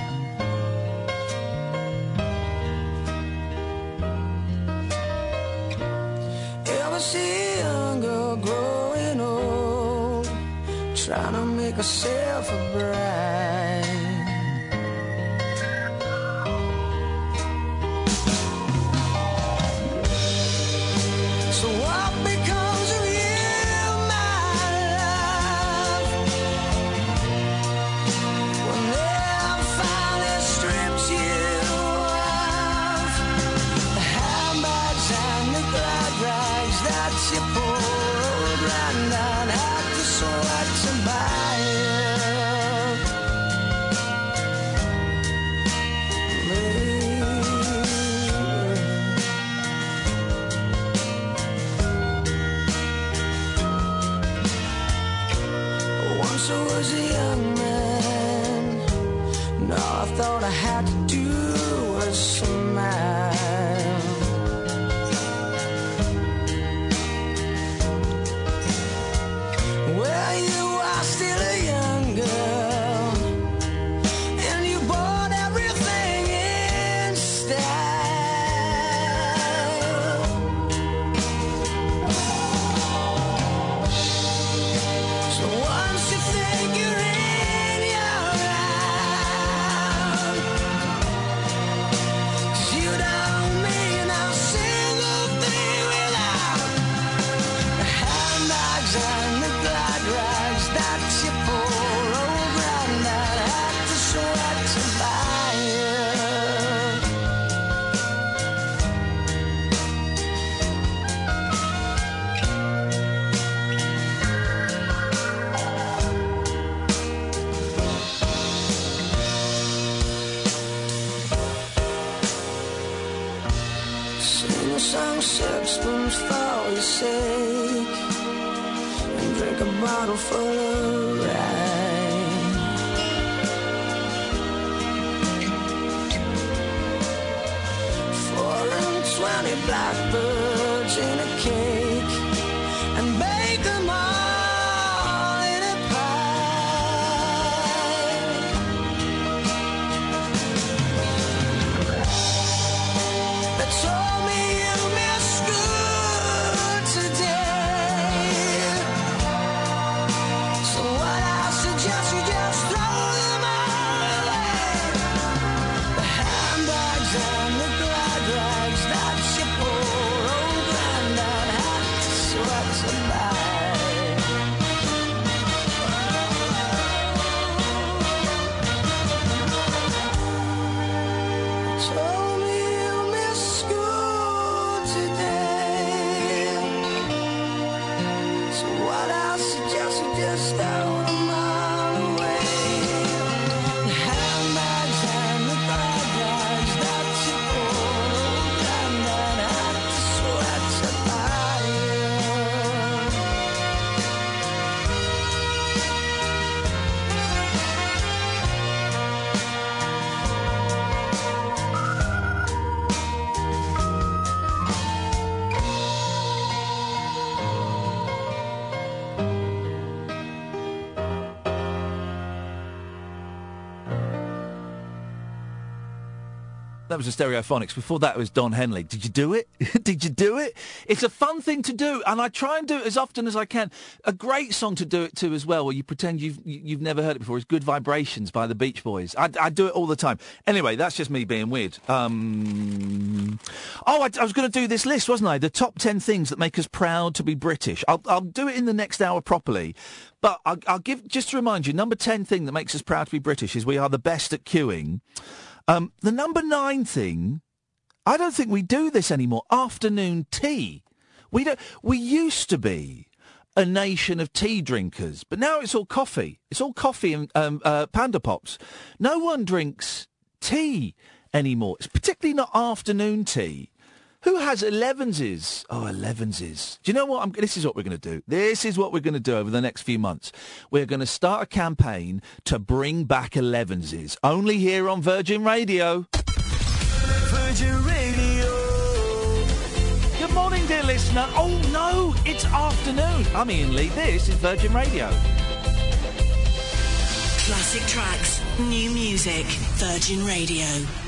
Ever see a young girl growing old, trying to make herself a bride? So what becomes of you, my love, when they have finally stripped you of the handbags and the glad rags that you pulled round and had to sweat to buy Once I was a young man, and all I thought I had to do was smile. Well, you are still a young girl, and you bought everything in style. So once you think you're in your round, 'cause you don't mean a single thing without the handbags and the glad rags that you pull around that had to sweat to buy you. Sing a song sixpence for your sake, and drink a bottle full of rye. Four and twenty blackbirds in a cake, and bake them all in a pie. They told me you missed school today, so what I suggest you just throw them all away. The handbags and the glad rags that you poor old granddad had to sweat to buy. Told me you missed school today, so what I suggest you just throw them all away. The handbags and the glad rags that you poor old granddad had to sweat to buy you. That was the Stereophonics. Before that, it was Don Henley. Did you do it? Did you do it? It's a fun thing to do, and I try and do it as often as I can. A great song to do it to as well, where you pretend you've you've never heard it before, is Good Vibrations by the Beach Boys. I, I do it all the time. Anyway, that's just me being weird. Um, oh, I, I was going to do this list, wasn't I? The top ten things that make us proud to be British. I'll, I'll do it in the next hour properly. But I'll, I'll give, just to remind you, number ten thing that makes us proud to be British is we are the best at queuing. Um, the number nine thing, I don't think we do this anymore. Afternoon tea. We don't. We used to be a nation of tea drinkers, but now it's all coffee. It's all coffee and um, uh, Panda Pops. No one drinks tea anymore. It's particularly not afternoon tea. Who has elevenses? Oh, elevenses. Do you know what? I'm, this is what we're going to do. This is what we're going to do over the next few months. We're going to start a campaign to bring back elevenses. Only here on Virgin Radio. Virgin Radio. Good morning, dear listener. Oh, no, it's afternoon. I'm Ian Lee. This is Virgin Radio. Classic tracks, new music, Virgin Radio.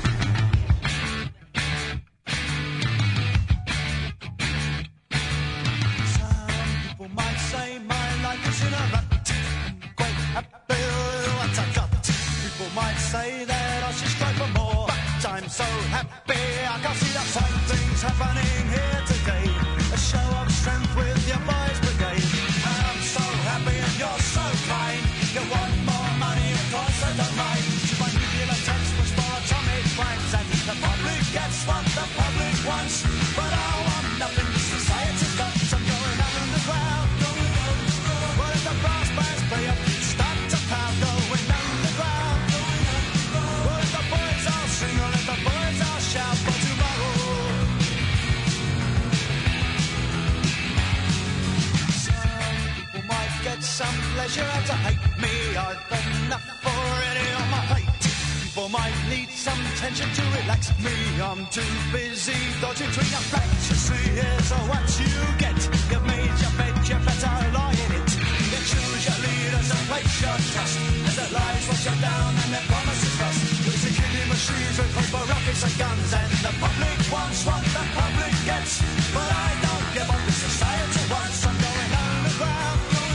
Say that I should strive for more, but I'm so happy I can see that fine things happening here today. A show of strength with your boys brigade. I'm so happy and you're so kind. You want more money, of course I don't mind. My nuclear textbooks for atomic crimes, and the public gets what the public wants. But I want nothing, society's got. I'm going out on the ground, going underground. What if the brass bands play up, start to pound, going underground. Some pleasure out to hate me. I've enough already on my plate. People might need some tension to relax me. I'm too busy dodging between the flats. You see, here's what you get. You've made your bed, you better lie in it. You choose your leaders and place your trust. As their lies wash you down and their promises rust. It's a killing machines with paper, rockets and guns. And the public wants what the public gets. But I don't give up the society wants. I'm going underground.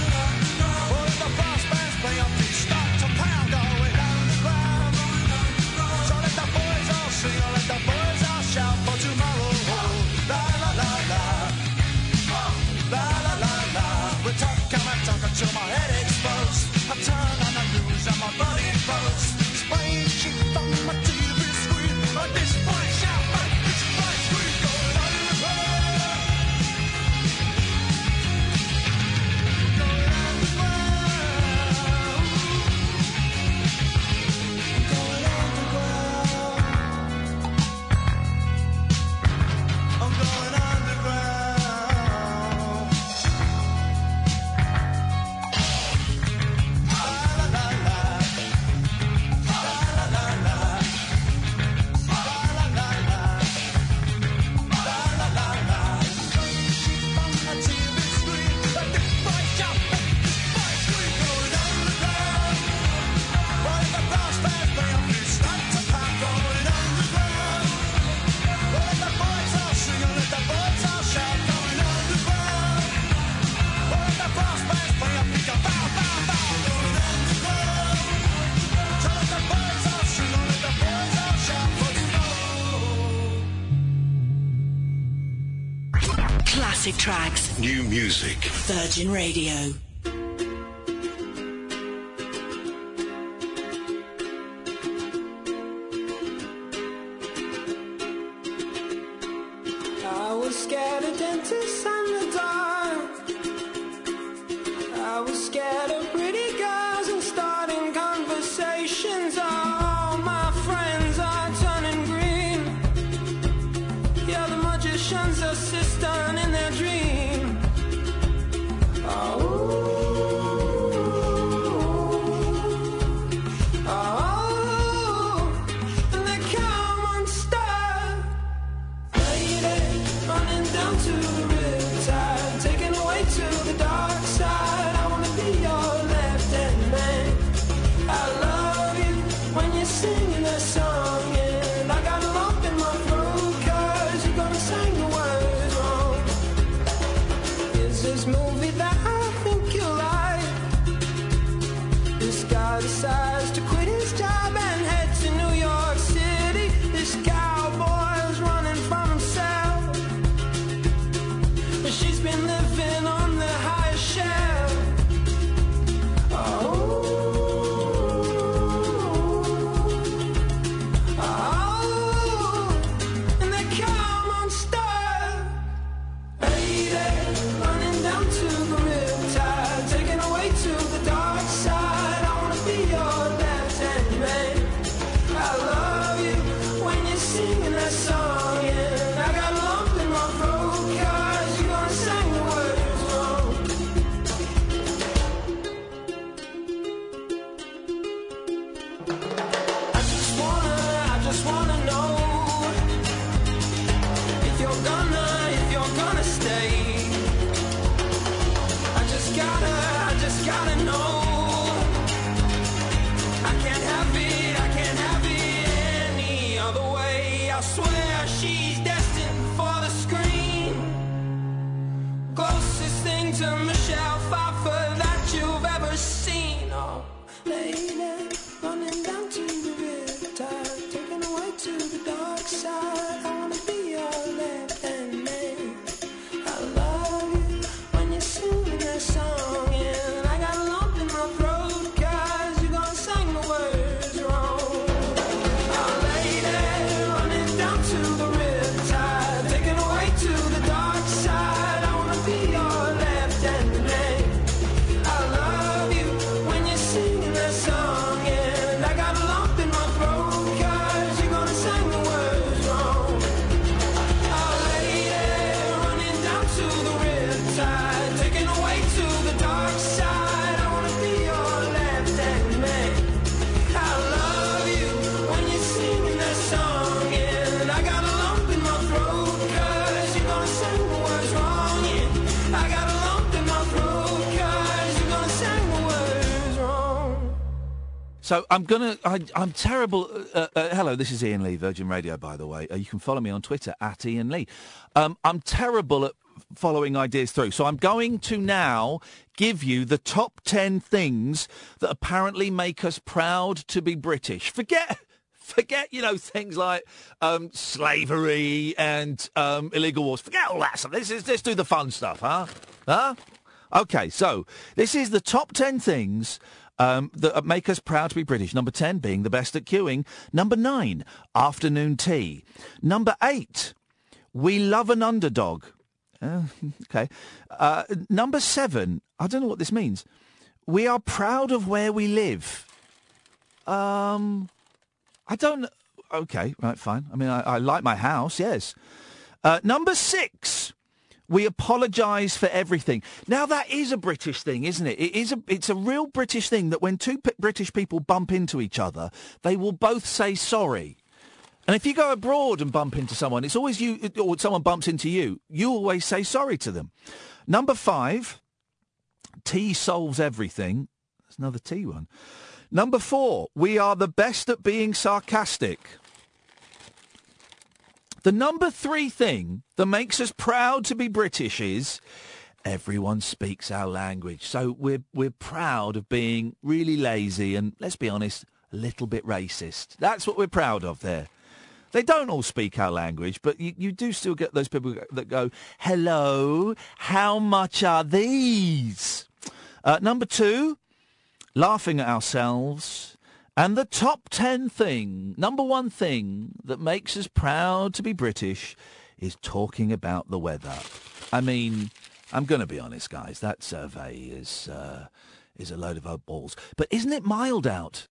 The boys all shout for tomorrow. La la la la. La la la la. We talk, I'm talking till my head explodes. I turn on the news and my body explodes. Spraying shit on my T V screen. But this boy shout, but this boy scream. Going underground. Going underground. Going underground. I'm going underground. La la la la. La la la la. La la la la. La la la la. On the T V screen, but this boy shout, but this boy scream. Going underground. Boy, the brass bands play up, you start to pop. Going underground. Boy, the boys all sing, let the boys all shout. Going underground. Boy, the brass bands play up, you go bow, bow, bow. Going underground. So let the boys all sing, let the boys all shout for tomorrow. Classic tracks, New music. Virgin Radio. I was scared of dentists and the dark. I was scared of pretty girls and starting conversations. All my friends are turning green. Yeah, the magician's assistant in their dream. Oh, oh, and they come unstuck. Lady, running down to the riptide, taken away to the dark side. I wanna be your left-hand man. I love you when you're singing that song, and I got a lump in my throat 'cause you're gonna sing the words wrong. Is this movie that I think you like? This guy decides to quit his job and head to New York City. This cowboy's running from himself. She's been living on the highest shelf. Oh, oh, and they come unstuck. Lady, running down to the river. you're gonna, if you're gonna stay. I just gotta, I just gotta know. I can't have it, I can't have it any other way. I swear she's destined for the screen. Closest thing to Michelle Pfeiffer that you've ever seen. Oh, lady, running down to the river tide, taken away to the dark side. I wanna be your left-hand man. I love you when you're singing that song, and I got a lump in my throat 'cause you're gonna sing the words wrong. Oh, lady, running down to the river tide, taken away to the dark side. I wanna be your left-hand man. I love you when you're singing that song, and I got a lump in my throat 'cause you're gonna sing the words wrong. Oh, lady, running down to the riptide, taken away to the dark side. I wanna be your left-hand man. I love you when you're singing that song, and I got a lump in my throat 'cause you're gonna sing the words wrong. Yeah, I got a lump in my throat 'cause you're gonna sing the words wrong. So I'm gonna. I, I'm terrible. Uh, uh, hello, this is Ian Lee, Virgin Radio. By the way, uh, you can follow me on Twitter at Ian Lee. Um, I'm terrible at following ideas through, so I'm going to now give you the top ten things that apparently make us proud to be British. Forget. Forget, you know, things like um, slavery and um, illegal wars. Forget all that stuff. This is, let's do the fun stuff, huh? Huh? Okay, so this is the top ten things um, that make us proud to be British. Number ten, being the best at queuing. Number nine, afternoon tea. Number eight, we love an underdog. Uh, okay. Uh, number seven, I don't know what this means. We are proud of where we live. Um... I don't... OK, right, fine. I mean, I, I like my house, yes. Uh, number six, we apologise for everything. Now, that is a British thing, isn't it? It is a, it's a real British thing that when two p- British people bump into each other, they will both say sorry. And if you go abroad and bump into someone, it's always you, or someone bumps into you, you always say sorry to them. Number five, tea solves everything. There's another tea one. Number four, we are the best at being sarcastic. The number three thing that makes us proud to be British is everyone speaks our language. So we're we're proud of being really lazy and, let's be honest, a little bit racist. That's what we're proud of there. They don't all speak our language, but you, you do still get those people that go, hello, how much are these? Uh, number two, laughing at ourselves. And the top ten thing, number one thing that makes us proud to be British is talking about the weather. I mean, I'm going to be honest, guys, that survey is uh, is a load of old balls. But isn't it mild out?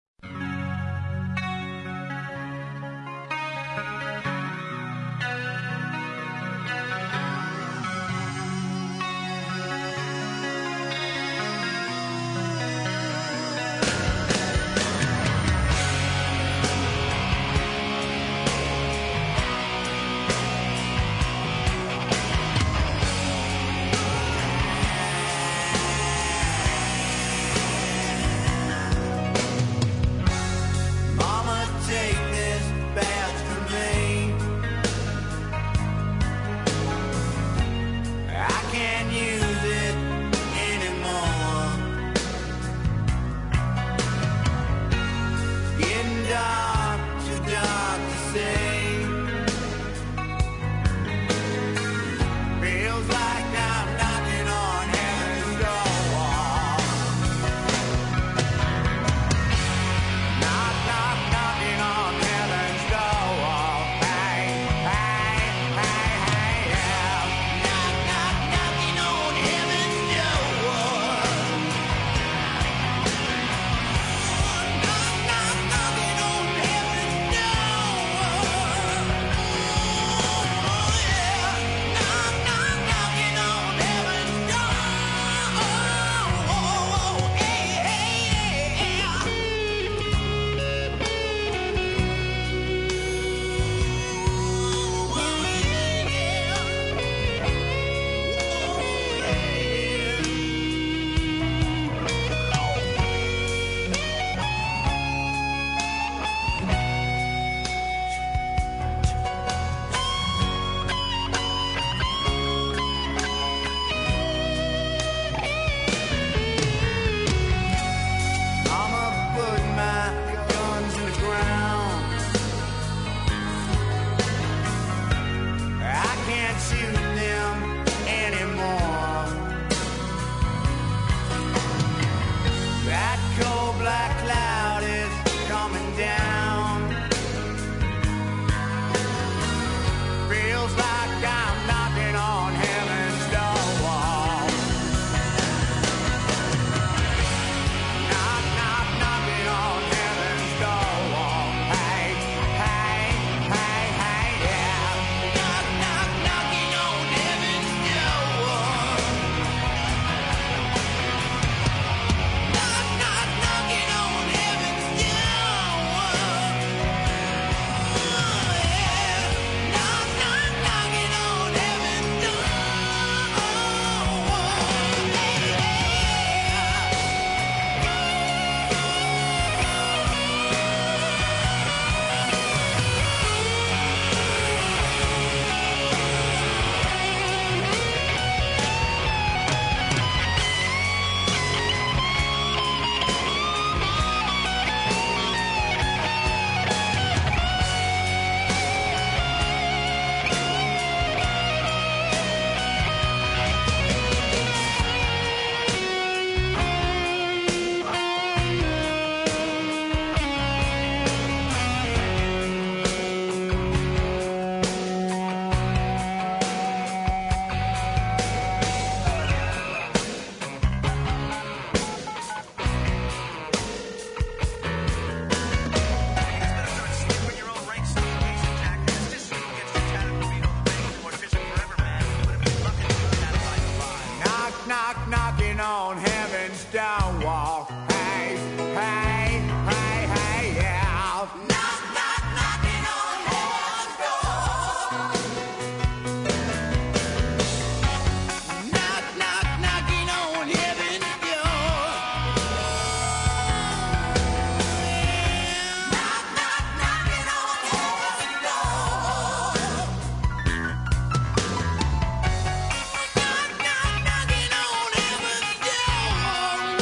suit them anymore. That cold black cloud is coming down. Feels like I'm knocking on heaven's door wall. Knock, knock, knocking on heaven's door wall. Hey, hey, hey, hey, yeah. Knock, knock, knocking on heaven's door wall. Knock, knock, knocking on heaven's door wall. Yeah. Knock, knock, knocking on heaven's door wall. Knock, knock, knocking on heaven's door wall. Hey, hey, hey, hey, yeah. Knock, knock, knocking on heaven's door. Knock, knock, knocking on heaven's door. Knock, knock, knocking on heaven's door. Knock, knock, knocking on heaven's door.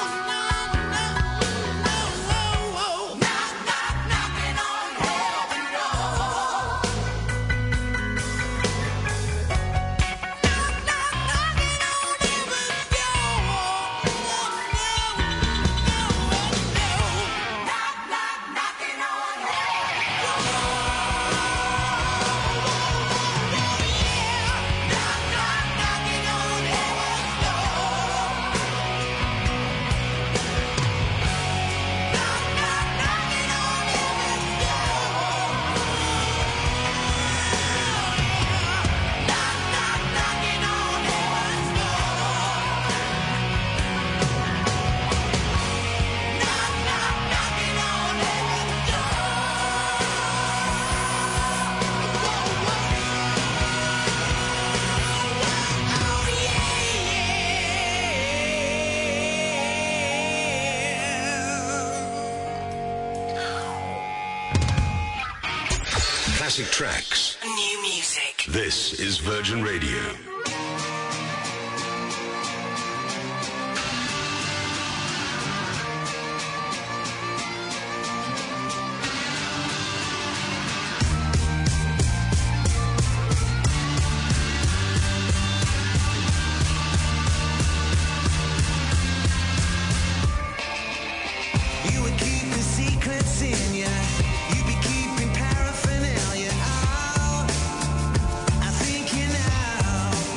Classic tracks. New music. This is Virgin Radio. You would keep the secrets in ya. You'd be keeping paraphernalia out. I think you know.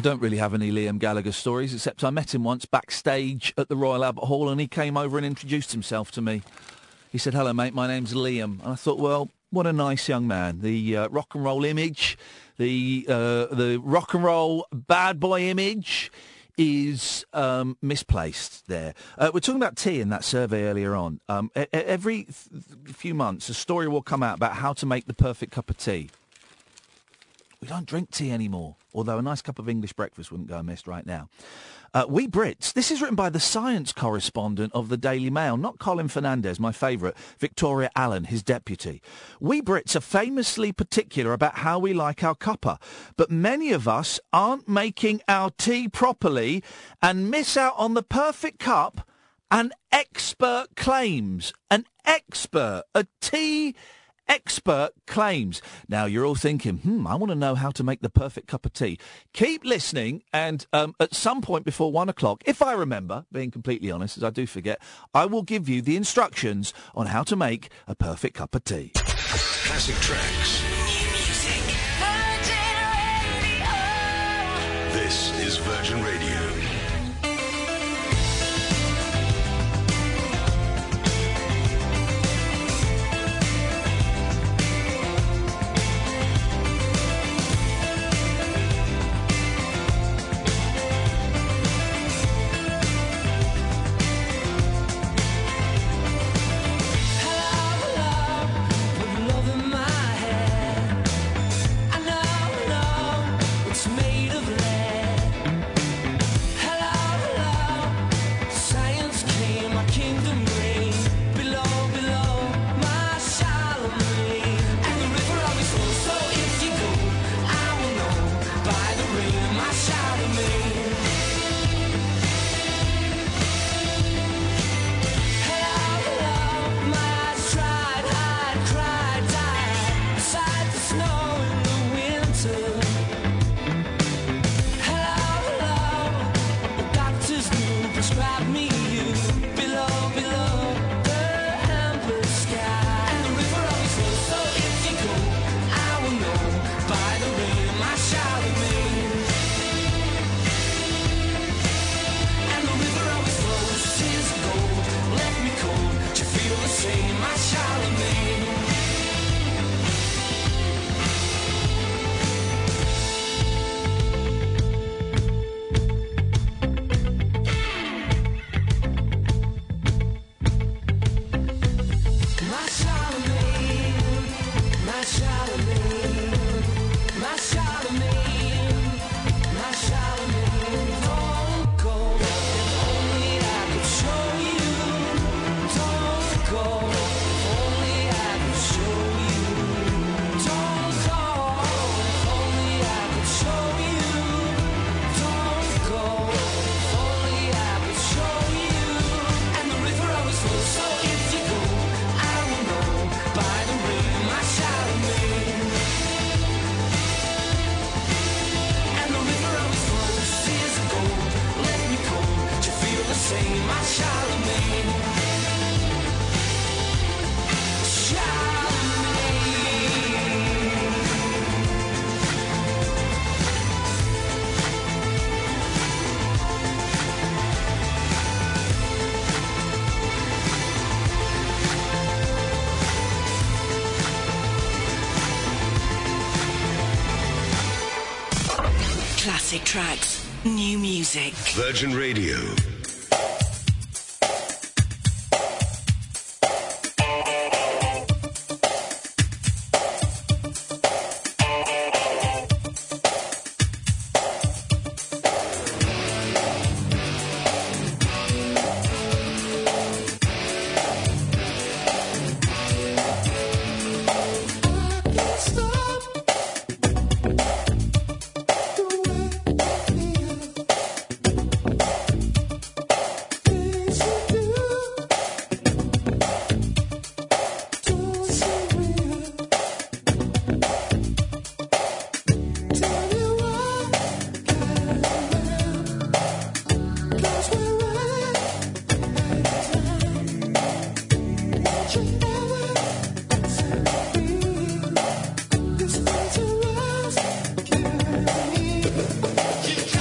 I don't really have any Liam Gallagher stories, except I met him once backstage at the Royal Albert Hall, and he came over and introduced himself to me. He said, "Hello, mate, my name's Liam." And I thought, well, what a nice young man. The uh, rock and roll image, the uh, the rock and roll bad boy image is um, misplaced there. Uh, we're talking about tea in that survey earlier on. Um, e- every th- few months, a story will come out about how to make the perfect cup of tea. We don't drink tea anymore, although a nice cup of English breakfast wouldn't go amiss right now. Uh, we Brits, this is written by the science correspondent of the Daily Mail, not Colin Fernandez, my favourite, Victoria Allen, his deputy. We Brits are famously particular about how we like our cuppa, but many of us aren't making our tea properly and miss out on the perfect cup. An expert claims, an expert, a tea expert claims. Now, you're all thinking, hmm, I want to know how to make the perfect cup of tea. Keep listening, and um, at some point before one o'clock, if I remember, being completely honest, as I do forget, I will give you the instructions on how to make a perfect cup of tea. Classic tracks. New music. Virgin Radio. This is Virgin Radio. Made of lead. Classic tracks, new music. Virgin Radio. You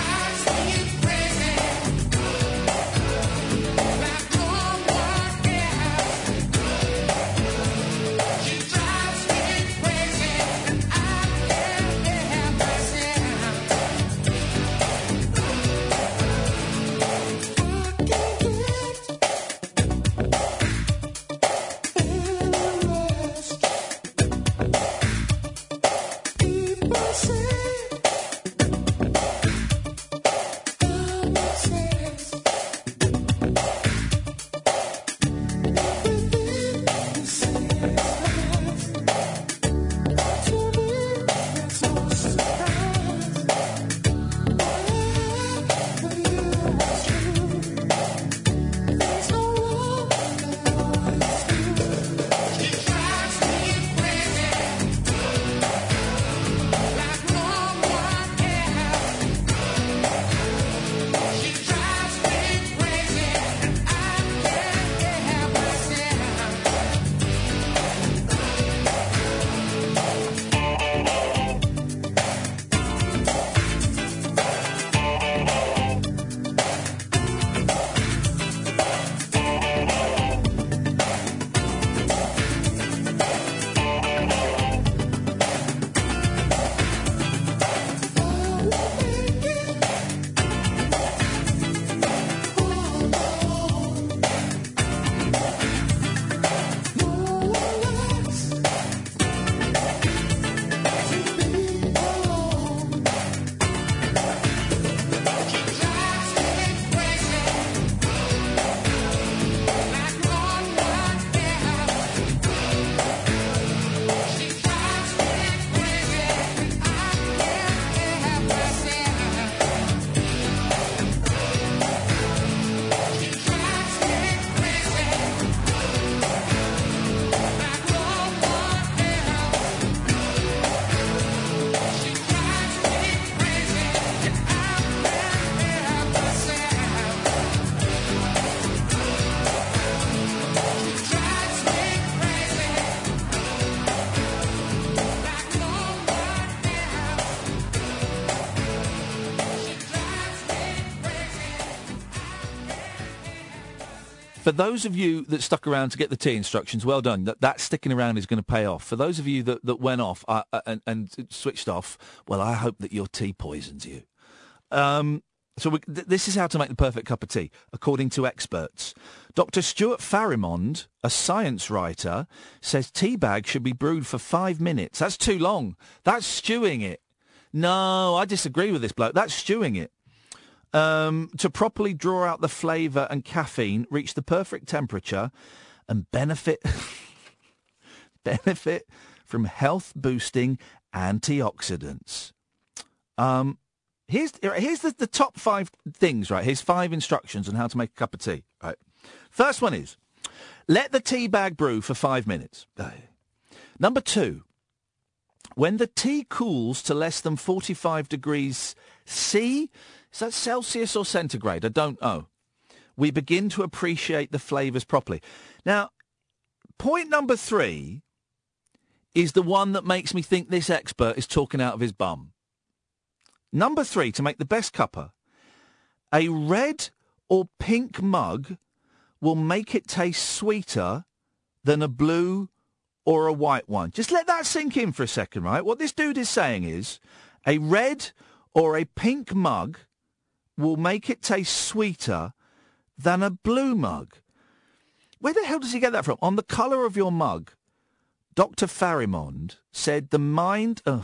For those of you that stuck around to get the tea instructions, well done. That, that sticking around is going to pay off. For those of you that, that went off uh, uh, and, and switched off, well, I hope that your tea poisons you. Um, so we, th- this is how to make the perfect cup of tea, according to experts. Doctor Stuart Farrimond, a science writer, says tea bags should be brewed for five minutes. That's too long. That's stewing it. No, I disagree with this bloke. That's stewing it. Um, to properly draw out the flavour and caffeine, reach the perfect temperature, and benefit benefit from health-boosting antioxidants. Um, here's here's the, the top five things, right? Here's five instructions on how to make a cup of tea. Right. First one is, let the tea bag brew for five minutes. Number two, when the tea cools to less than forty-five degrees C, is that Celsius or centigrade? I don't know. We begin to appreciate the flavours properly. Now, point number three is the one that makes me think this expert is talking out of his bum. Number three, to make the best cuppa, a red or pink mug will make it taste sweeter than a blue or a white one. Just let that sink in for a second, right? What this dude is saying is a red or a pink mug will make it taste sweeter than a blue mug. Where the hell does he get that from? On the colour of your mug, Doctor Farrimond said the mind... Oh,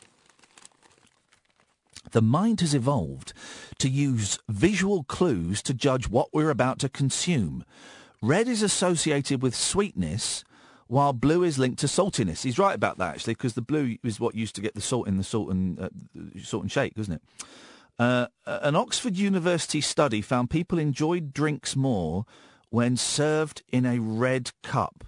the mind has evolved to use visual clues to judge what we're about to consume. Red is associated with sweetness, while blue is linked to saltiness. He's right about that, actually, because the blue is what used to get the salt in the salt and, uh, salt and shake, isn't it? Uh, an Oxford University study found people enjoyed drinks more when served in a red cup.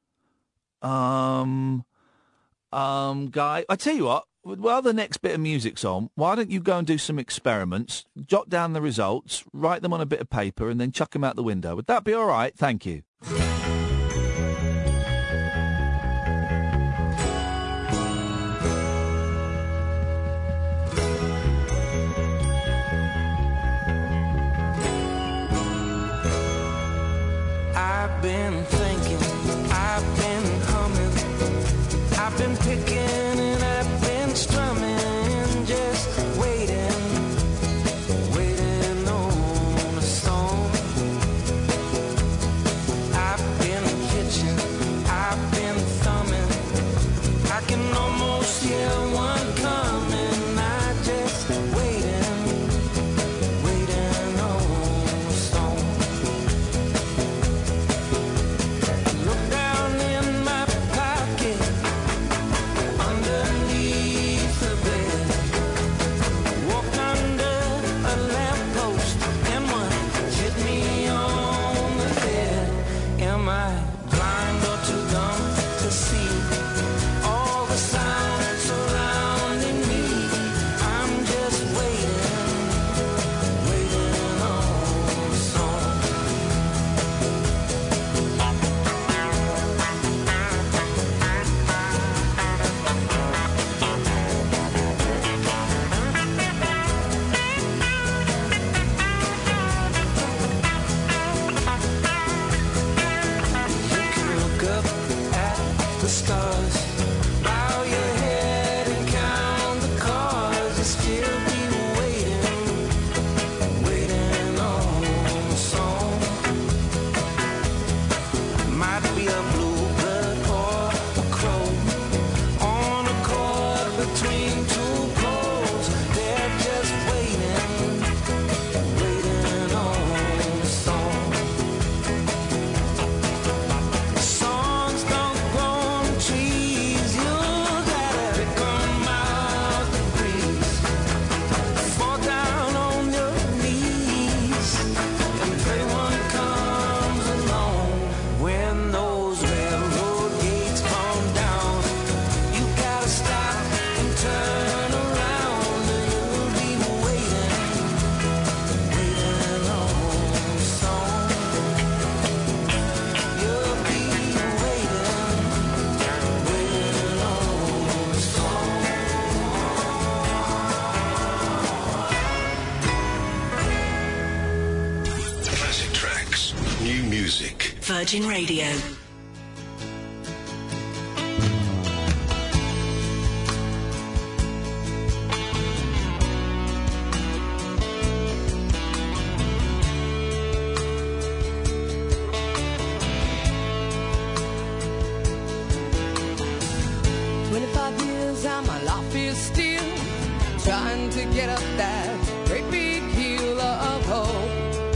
Um, um, guy, I tell you what, while the next bit of music's on, why don't you go and do some experiments, jot down the results, write them on a bit of paper, and then chuck them out the window. Would that be all right? Thank you. I've been thinking, I've been humming, I've been picking and I've been strumming, just waiting, waiting on a song. I've been pitching, I've been thumbing, I can almost hear one coming, I just waiting, waiting on a song. music. Virgin Radio. twenty-five years and my life is still trying to get up that great big hill of hope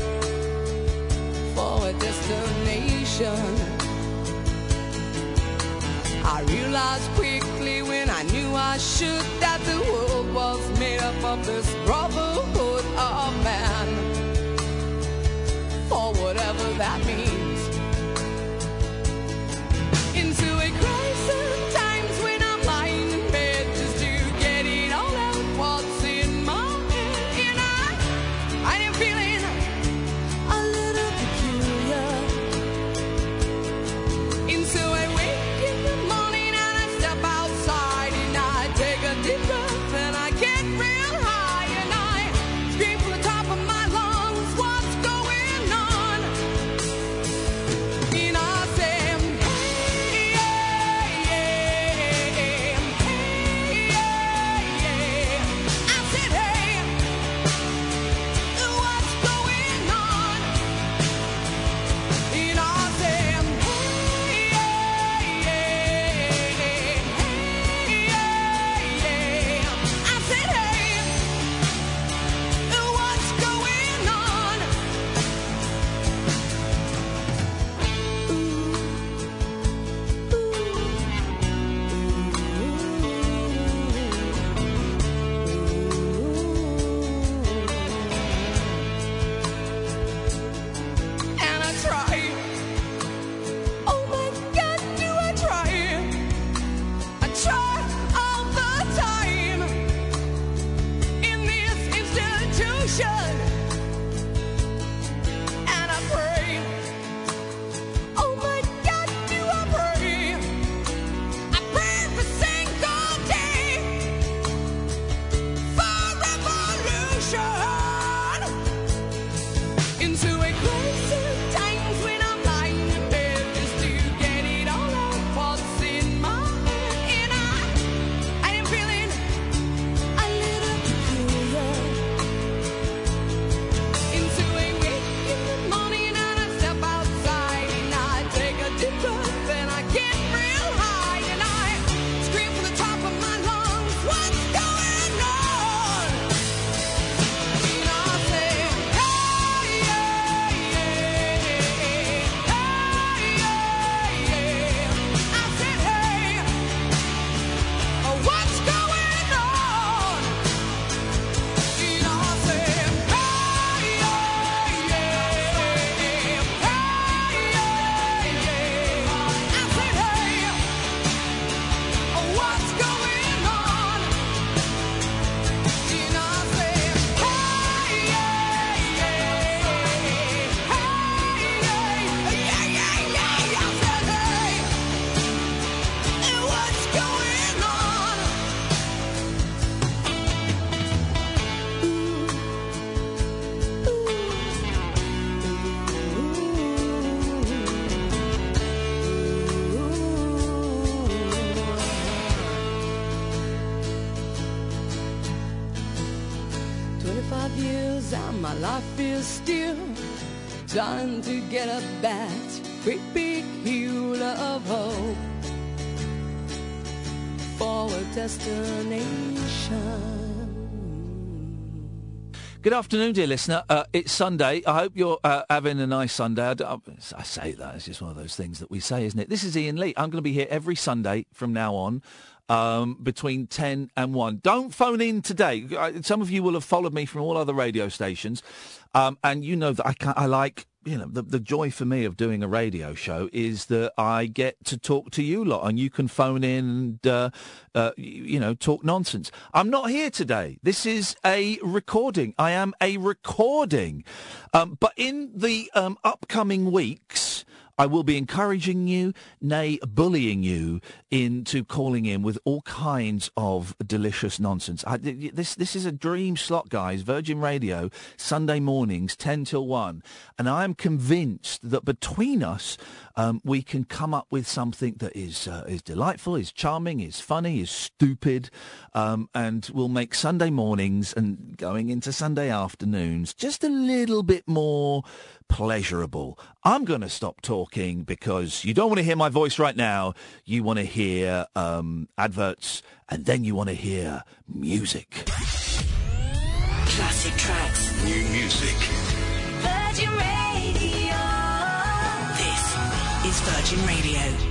for a destination. I realized quickly when I knew I should that the world was made up of this brotherhood of man, for whatever that means. Into a crisis times when I'm lying in bed just to get it all out what's in my head, and I, I am feeling a little peculiar. Into a wake in the morning and I step outside and I take a deep breath and I get real high and I scream from the top of my lungs, what's going on? And I say, hey, yeah, yeah, hey, yeah, yeah. I said, hey, what's going on? And I said, hey, yeah, yeah, hey, yeah, yeah. I said, hey, what's going on? And I try. Oh my God, do I try? I try all the time in this institution. And I pray. Oh my God, do I pray? I pray every single day for revolution. Into a crisis times when I'm lying in bed just to get it all out what's in my head, and I, I am feeling a little peculiar. Into a wake in the morning and I step outside and I take a deep breath and I get real high and I scream from the top of my lungs, what's going on? And I say, hey, yeah, yeah, hey, yeah, yeah. I said, hey, what's going on? And I said, hey, yeah, yeah, hey, yeah, yeah. I said, hey, what's going on? And I said, hey, yeah, yeah, hey, yeah, yeah, yeah. I said, hey, what's going on? Twenty-five years and my life is still trying to get up that great big hill of hope for a destination. Good afternoon, dear listener. Uh, it's Sunday. I hope you're uh, having a nice Sunday. I, d- I say that. It's just one of those things that we say, isn't it? This is Ian Lee. I'm going to be here every Sunday from now on um, between ten and one. Don't phone in today. I- Some of you will have followed me from all other radio stations, um, and you know that I, can't, I like... You know, the, the joy for me of doing a radio show is that I get to talk to you lot and you can phone in and, uh, uh, you, you know, talk nonsense. I'm not here today. This is a recording. I am a recording. Um, but in the um, upcoming weeks, I will be encouraging you, nay, bullying you into calling in with all kinds of delicious nonsense. I, this this is a dream slot, guys. Virgin Radio, Sunday mornings, ten till one. And I am convinced that between us, um, we can come up with something that is uh, is delightful, is charming, is funny, is stupid, um, and will make Sunday mornings and going into Sunday afternoons just a little bit more pleasurable. I'm going to stop talking because you don't want to hear my voice right now. You want to hear um, adverts, and then you want to hear music. Classic tracks. New music. Virgin Radio. This is Virgin Radio.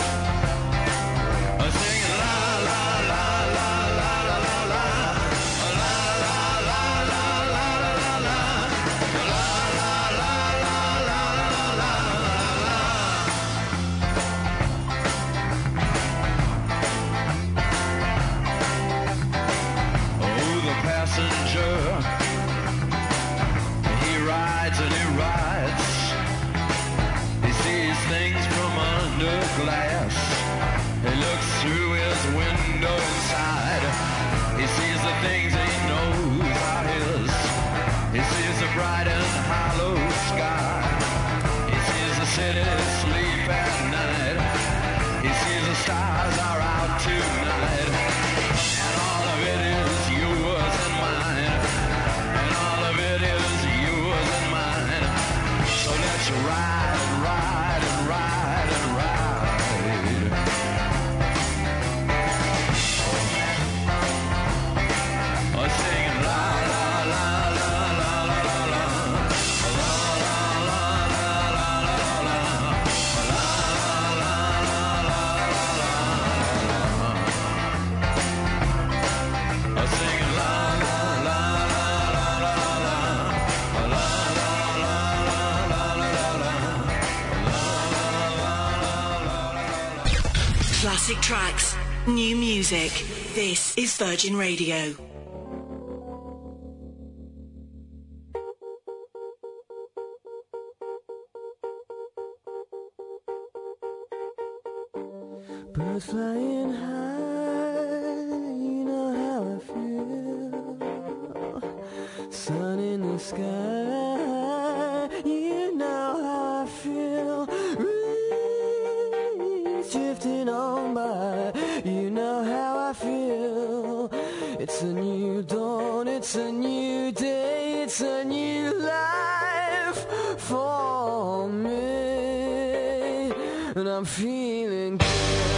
La Classic tracks, new music. This is Virgin Radio. Birds flying high, you know how I feel. Sun in the sky, you know how I feel. Breeze drifting on by, you know how I feel. It's a new dawn, it's a new day, it's a new life for me. And I'm feeling good.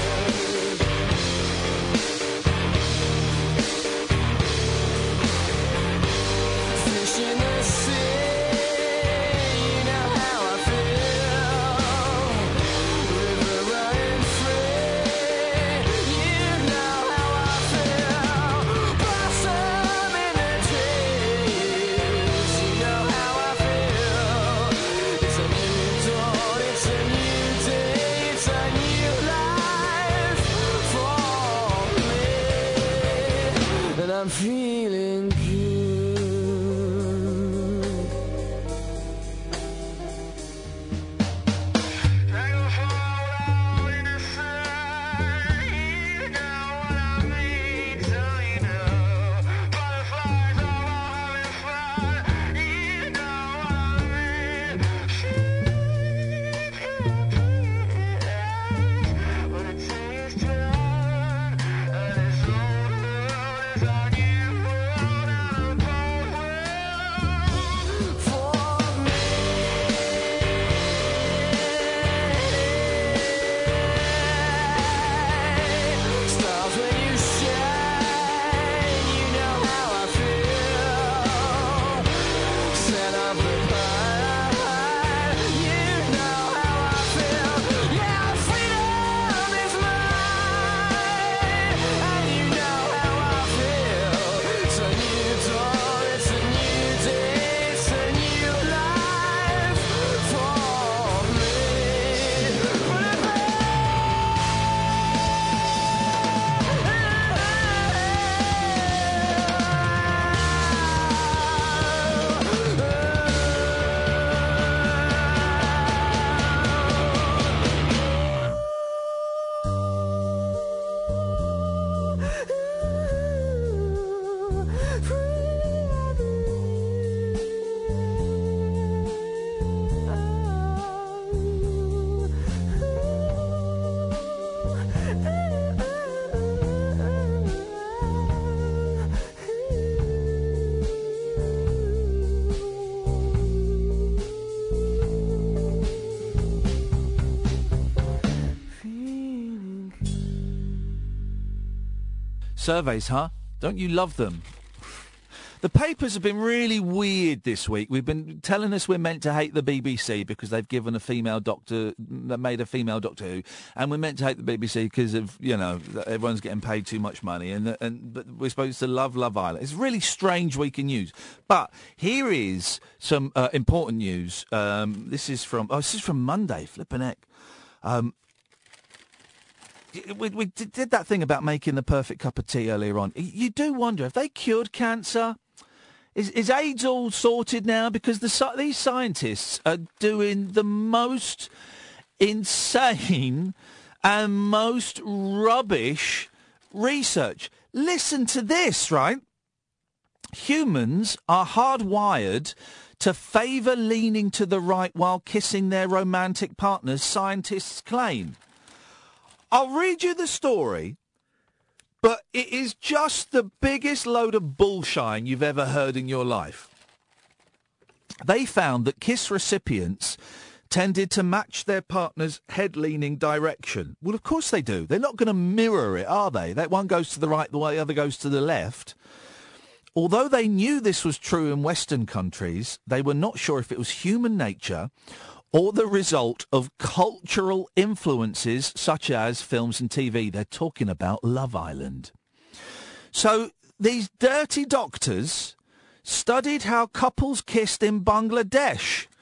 Fish in the sea, you know how I feel. River running free, you know how I feel. Blossom in the trees, you know how I feel. It's a new dawn, it's a new day, it's a new life for me. And I'm feeling good. Stars when you shine, you know how I feel. Set up the fire, you know how I feel. Yeah, freedom is mine, and you know how I feel. It's a new dawn, it's a new day, it's a new life for me. Surveys, huh? Don't you love them? The papers have been really weird this week. We've been telling us we're meant to hate the B B C because they've given a female doctor, made a female Doctor Who, and we're meant to hate the B B C because of, you know, everyone's getting paid too much money, and and but we're supposed to love Love Island. It's a really strange week in news. But here is some uh, important news. Um, this is from oh, this is from Monday. Flippin' heck. Um, We, we did that thing about making the perfect cup of tea earlier on. You do wonder, have they cured cancer? Is, is AIDS all sorted now? Because the, these scientists are doing the most insane and most rubbish research. Listen to this, right? Humans are hardwired to favour leaning to the right while kissing their romantic partners, scientists claim. I'll read you the story, but it is just the biggest load of bullshine you've ever heard in your life. They found that kiss recipients tended to match their partner's head-leaning direction. Well, of course they do. They're not going to mirror it, are they? That one goes to the right, the other goes to the left. Although they knew this was true in Western countries, they were not sure if it was human nature or the result of cultural influences such as films and T V. They're talking about Love Island. So these dirty doctors studied how couples kissed in Bangladesh,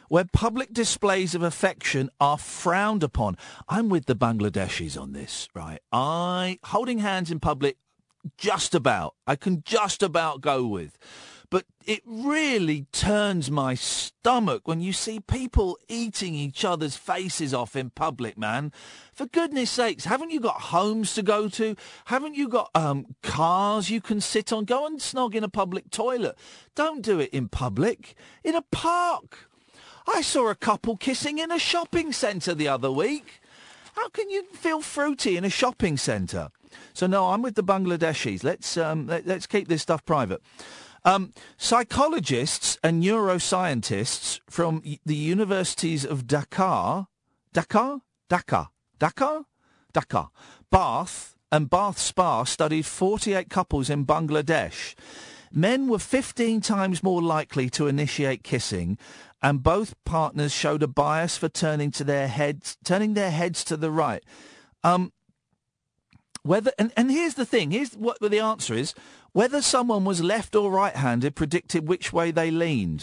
where public displays of affection are frowned upon. I'm with the Bangladeshis on this, right? I, holding hands in public, just about, I can just about go with. But it really turns my stomach when you see people eating each other's faces off in public, man. For goodness sakes, haven't you got homes to go to? Haven't you got um, cars you can sit on? Go and snog in a public toilet. Don't do it in public. In a park. I saw a couple kissing in a shopping centre the other week. How can you feel fruity in a shopping centre? So, no, I'm with the Bangladeshis. Let's, um, let, let's keep this stuff private. Um, psychologists and neuroscientists from y- the universities of Dakar, Dakar, Dakar, Dakar, Dakar, Bath and Bath Spa studied forty-eight couples in Bangladesh. Men were fifteen times more likely to initiate kissing, and both partners showed a bias for turning to their heads, turning their heads to the right. Um, whether and, and here's the thing. Here's what the answer is. Whether someone was left or right-handed predicted which way they leaned.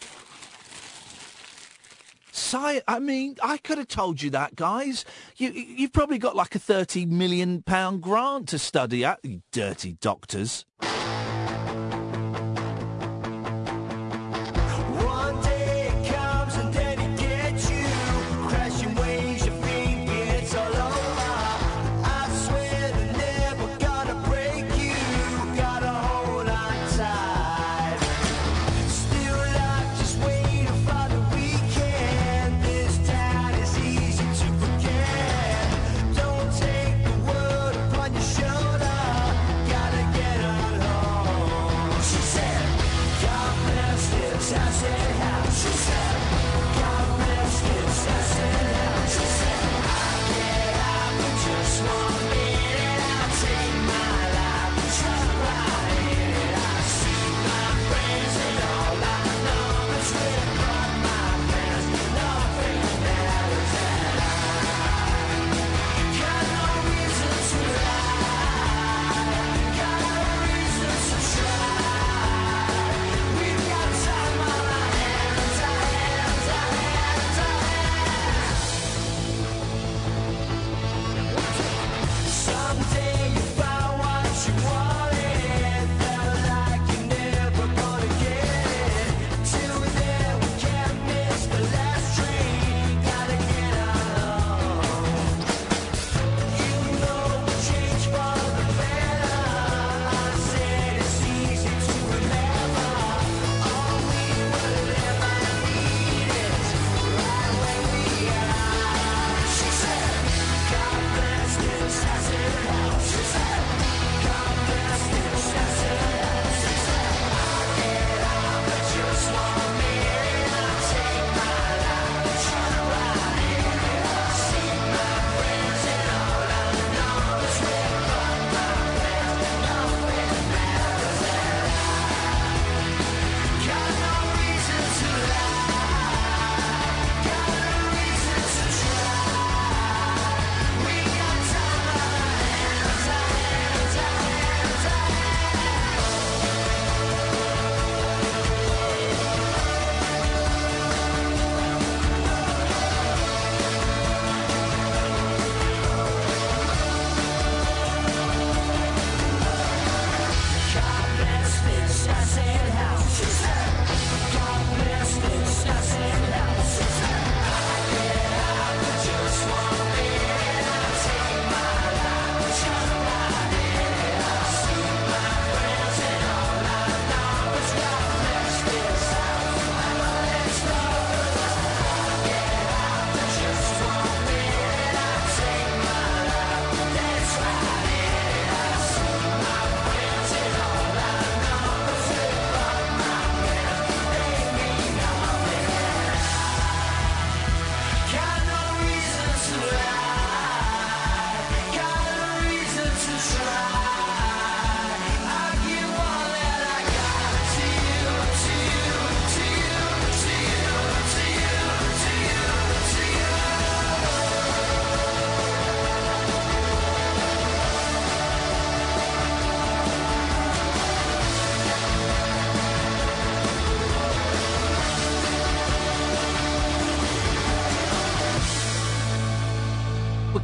Sci- I mean, I could have told you that, guys. You, you've probably got like a thirty million pound grant to study at, you dirty doctors. One day it comes and then it gets you. Crashing waves, you think it's all over. I swear they're never gonna break you. Gotta hold on tight. Still like just waiting for the weekend. This town is easy to forget. Don't take the world upon your shoulder. Gotta get on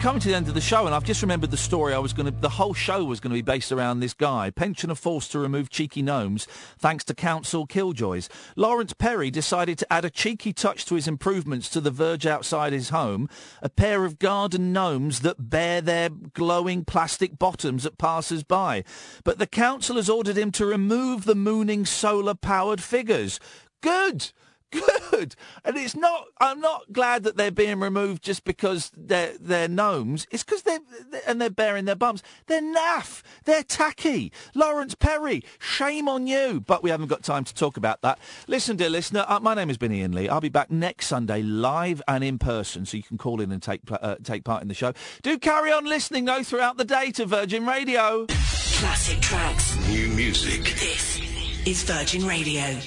coming to the end of the show, and I've just remembered the story I was going to... The whole show was going to be based around this guy. Pensioner forced to remove cheeky gnomes thanks to council killjoys. Lawrence Perry decided to add a cheeky touch to his improvements to the verge outside his home, a pair of garden gnomes that bare their glowing plastic bottoms at passers-by. But the council has ordered him to remove the mooning solar-powered figures. Good! Good. And it's not, I'm not glad that they're being removed just because they're, they're gnomes. It's because they're, and they're bearing their bums. They're naff. They're tacky. Lawrence Perry, shame on you. But we haven't got time to talk about that. Listen, dear listener, uh, my name has been Ian Lee. I'll be back next Sunday live and in person, so you can call in and take, uh, take part in the show. Do carry on listening, though, throughout the day to Virgin Radio. Classic tracks. New music. This is Virgin Radio.